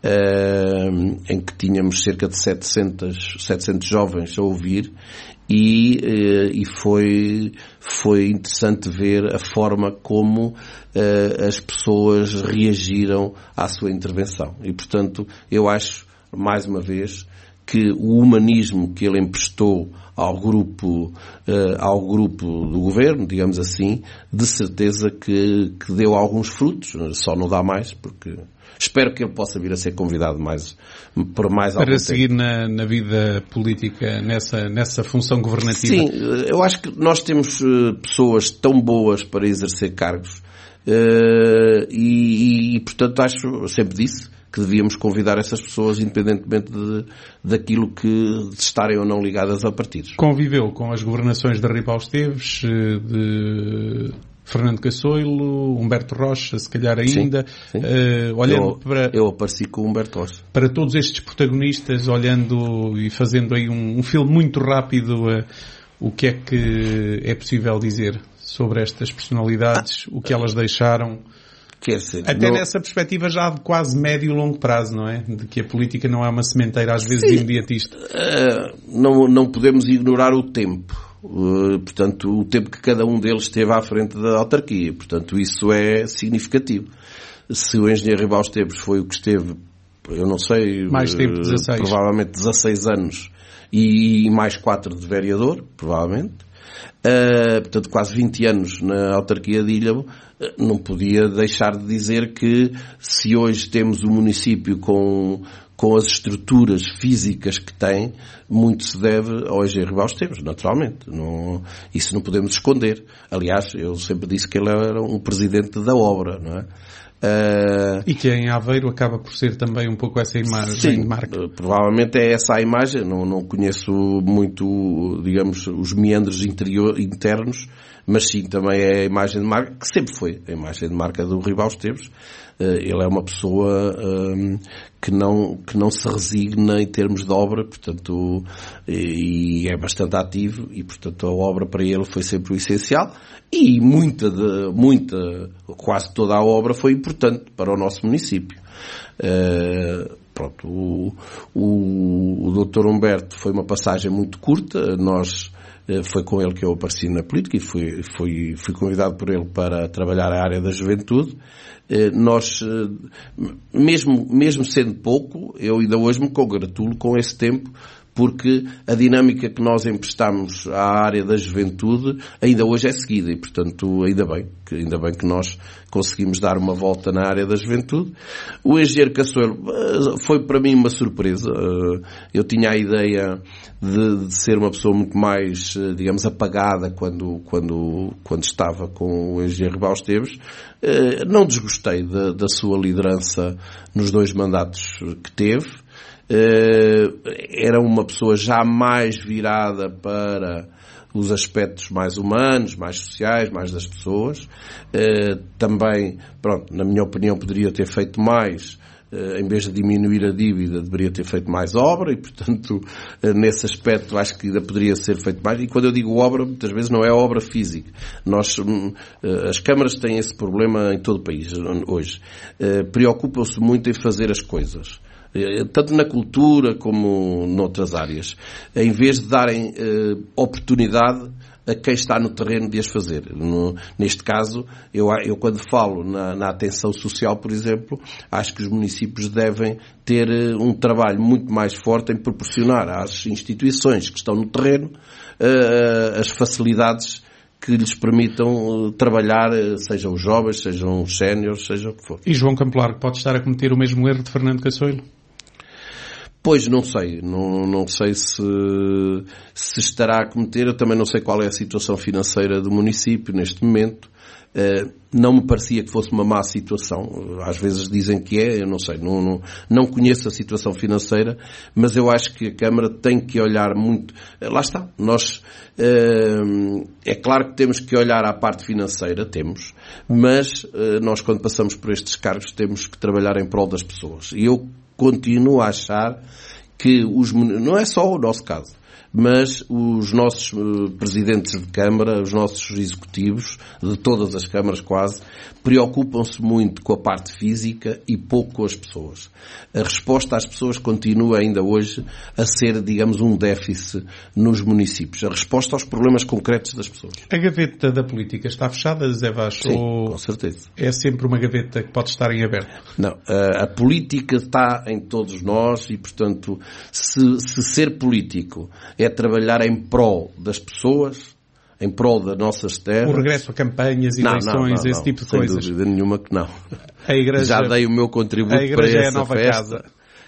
Uh, em que tínhamos cerca de setecentos, setecentos jovens a ouvir, e, uh, e foi, foi interessante ver a forma como uh, as pessoas reagiram à sua intervenção. E, portanto, eu acho, mais uma vez, que o humanismo que ele emprestou ao grupo, uh, ao grupo do governo, digamos assim, de certeza que, que deu alguns frutos, só não dá mais, porque espero que ele possa vir a ser convidado mais, por mais algum tempo. Para seguir na, na vida política, nessa, nessa função governativa. Sim, eu acho que nós temos uh, pessoas tão boas para exercer cargos, uh, e, e, portanto, acho, sempre disse, que devíamos convidar essas pessoas independentemente de, daquilo que de estarem ou não ligadas a partidos. Conviveu com as governações de Ribal Esteves, de Fernando Cassoilo, Humberto Rocha, se calhar ainda. Sim, sim. Uh, olhando eu, para, eu apareci com o Humberto Rocha. Para todos estes protagonistas, olhando e fazendo aí um, um filme muito rápido, uh, o que é que é possível dizer sobre estas personalidades, o que elas deixaram? Quer dizer, até não... nessa perspectiva já de quase médio e longo prazo, não é? De que a política não é uma sementeira às vezes imediatista. Uh, não, não podemos ignorar o tempo. Uh, portanto, o tempo que cada um deles esteve à frente da autarquia. Portanto, isso é significativo. Se o engenheiro Ribal Esteves foi o que esteve, eu não sei, mais tempo, dezasseis. Provavelmente dezasseis anos e mais quatro de vereador, provavelmente. Uh, portanto, quase vinte anos na autarquia de Ilhavo, não podia deixar de dizer que se hoje temos um município com, com as estruturas físicas que tem, muito se deve ao engenheiro Ribal Esteves, naturalmente. Não, isso não podemos esconder. Aliás, eu sempre disse que ele era um presidente da obra, não é? Uh, e que em Aveiro acaba por ser também um pouco essa imagem sim, de marca. Provavelmente é essa a imagem. Não, não conheço muito, digamos, os meandros interior, internos, mas sim também é a imagem de marca, que sempre foi a imagem de marca do Ribal Esteves. Uh, ele é uma pessoa um, que, não, que não se resigna em termos de obra, portanto, e, e é bastante ativo, e portanto a obra para ele foi sempre o essencial. E muita, de, muita, quase toda a obra foi importante para o nosso município. Uh, pronto, o, o, o doutor Humberto foi uma passagem muito curta, nós, foi com ele que eu apareci na política e fui, fui, fui convidado por ele para trabalhar a área da juventude. Nós, mesmo, mesmo sendo pouco, eu ainda hoje me congratulo com esse tempo, porque a dinâmica que nós emprestamos à área da juventude ainda hoje é seguida e, portanto, ainda bem, que, ainda bem que nós conseguimos dar uma volta na área da juventude. O engenheiro Caçoeiro foi para mim uma surpresa. Eu tinha a ideia de, de ser uma pessoa muito mais, digamos, apagada quando, quando, quando estava com o engenheiro Rebau Esteves. Não desgostei da, da sua liderança nos dois mandatos que teve. Uh, era uma pessoa já mais virada para os aspectos mais humanos, mais sociais, mais das pessoas. Uh, também, pronto, na minha opinião, poderia ter feito mais. Uh, em vez de diminuir a dívida, deveria ter feito mais obra e, portanto, uh, nesse aspecto acho que ainda poderia ser feito mais. E quando eu digo obra, muitas vezes não é obra física. Nós, uh, as câmaras têm esse problema em todo o país hoje. Uh, preocupam-se muito em fazer as coisas. Tanto na cultura como noutras áreas, em vez de darem eh, oportunidade a quem está no terreno de as fazer. No, neste caso, eu, eu quando falo na, na atenção social, por exemplo, acho que os municípios devem ter um trabalho muito mais forte em proporcionar às instituições que estão no terreno eh, as facilidades que lhes permitam uh, trabalhar, sejam os jovens, sejam os séniores, seja o que for. E João Campelar pode estar a cometer o mesmo erro de Fernando Caçoeiro? Pois, não sei. Não, não sei se, se estará a cometer. Eu também não sei qual é a situação financeira do município neste momento. Uh, não me parecia que fosse uma má situação. Às vezes dizem que é, eu não sei. Não, não, não conheço a situação financeira, mas eu acho que a Câmara tem que olhar muito... Lá está. Nós... Uh, é claro que temos que olhar à parte financeira, temos, mas uh, nós quando passamos por estes cargos temos que trabalhar em prol das pessoas. E eu continuo a achar que os... Não é só o nosso caso, mas os nossos uh, presidentes de Câmara, os nossos executivos, de todas as câmaras quase, preocupam-se muito com a parte física e pouco com as pessoas. A resposta às pessoas continua ainda hoje a ser, digamos, um déficit nos municípios. A resposta aos problemas concretos das pessoas. A gaveta da política está fechada, José Vaz? Sim, ou com certeza. É sempre uma gaveta que pode estar em aberto? Não. A, a política está em todos nós e, portanto, se, se ser político é trabalhar em prol das pessoas, em prol das nossas terras... O regresso a campanhas, eleições, não, não, não, esse tipo de sem coisas. Sem dúvida nenhuma que não. A igreja, já dei o meu contributo a igreja para essa é a nova festa. Casa.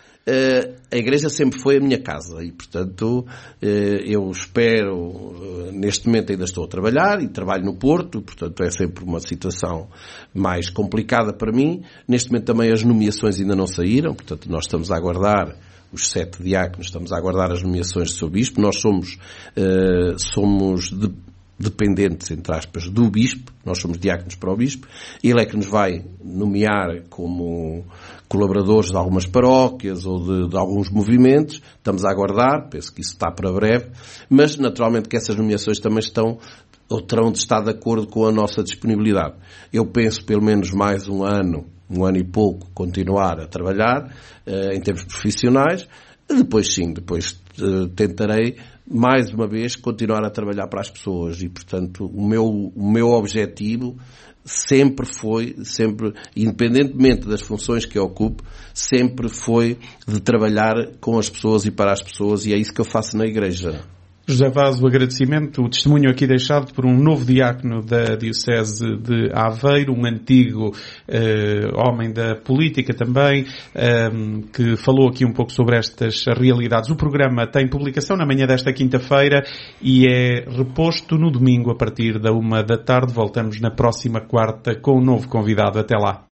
Uh, a igreja sempre foi a minha casa e, portanto, uh, eu espero, uh, neste momento ainda estou a trabalhar e trabalho no Porto, portanto é sempre uma situação mais complicada para mim. Neste momento também as nomeações ainda não saíram, portanto nós estamos a aguardar os sete diáconos, estamos a aguardar as nomeações do seu bispo. Nós somos, uh, somos de, dependentes, entre aspas, do bispo. Nós somos diáconos para o bispo. Ele é que nos vai nomear como colaboradores de algumas paróquias ou de, de alguns movimentos. Estamos a aguardar, penso que isso está para breve. Mas, naturalmente, que essas nomeações também estão ou terão de estar de acordo com a nossa disponibilidade. Eu penso, pelo menos, mais um ano, um ano e pouco, continuar a trabalhar uh, em termos profissionais. Depois sim, depois uh, tentarei mais uma vez continuar a trabalhar para as pessoas e, portanto, o meu, o meu objetivo sempre foi, sempre, independentemente das funções que eu ocupo, sempre foi de trabalhar com as pessoas e para as pessoas, e é isso que eu faço na igreja. José Vaz, o agradecimento, o testemunho aqui deixado por um novo diácono da Diocese de Aveiro, um antigo eh, homem da política também, eh, que falou aqui um pouco sobre estas realidades. O programa tem publicação na manhã desta quinta-feira e é reposto no domingo a partir da uma da tarde. Voltamos na próxima quarta com um novo convidado. Até lá.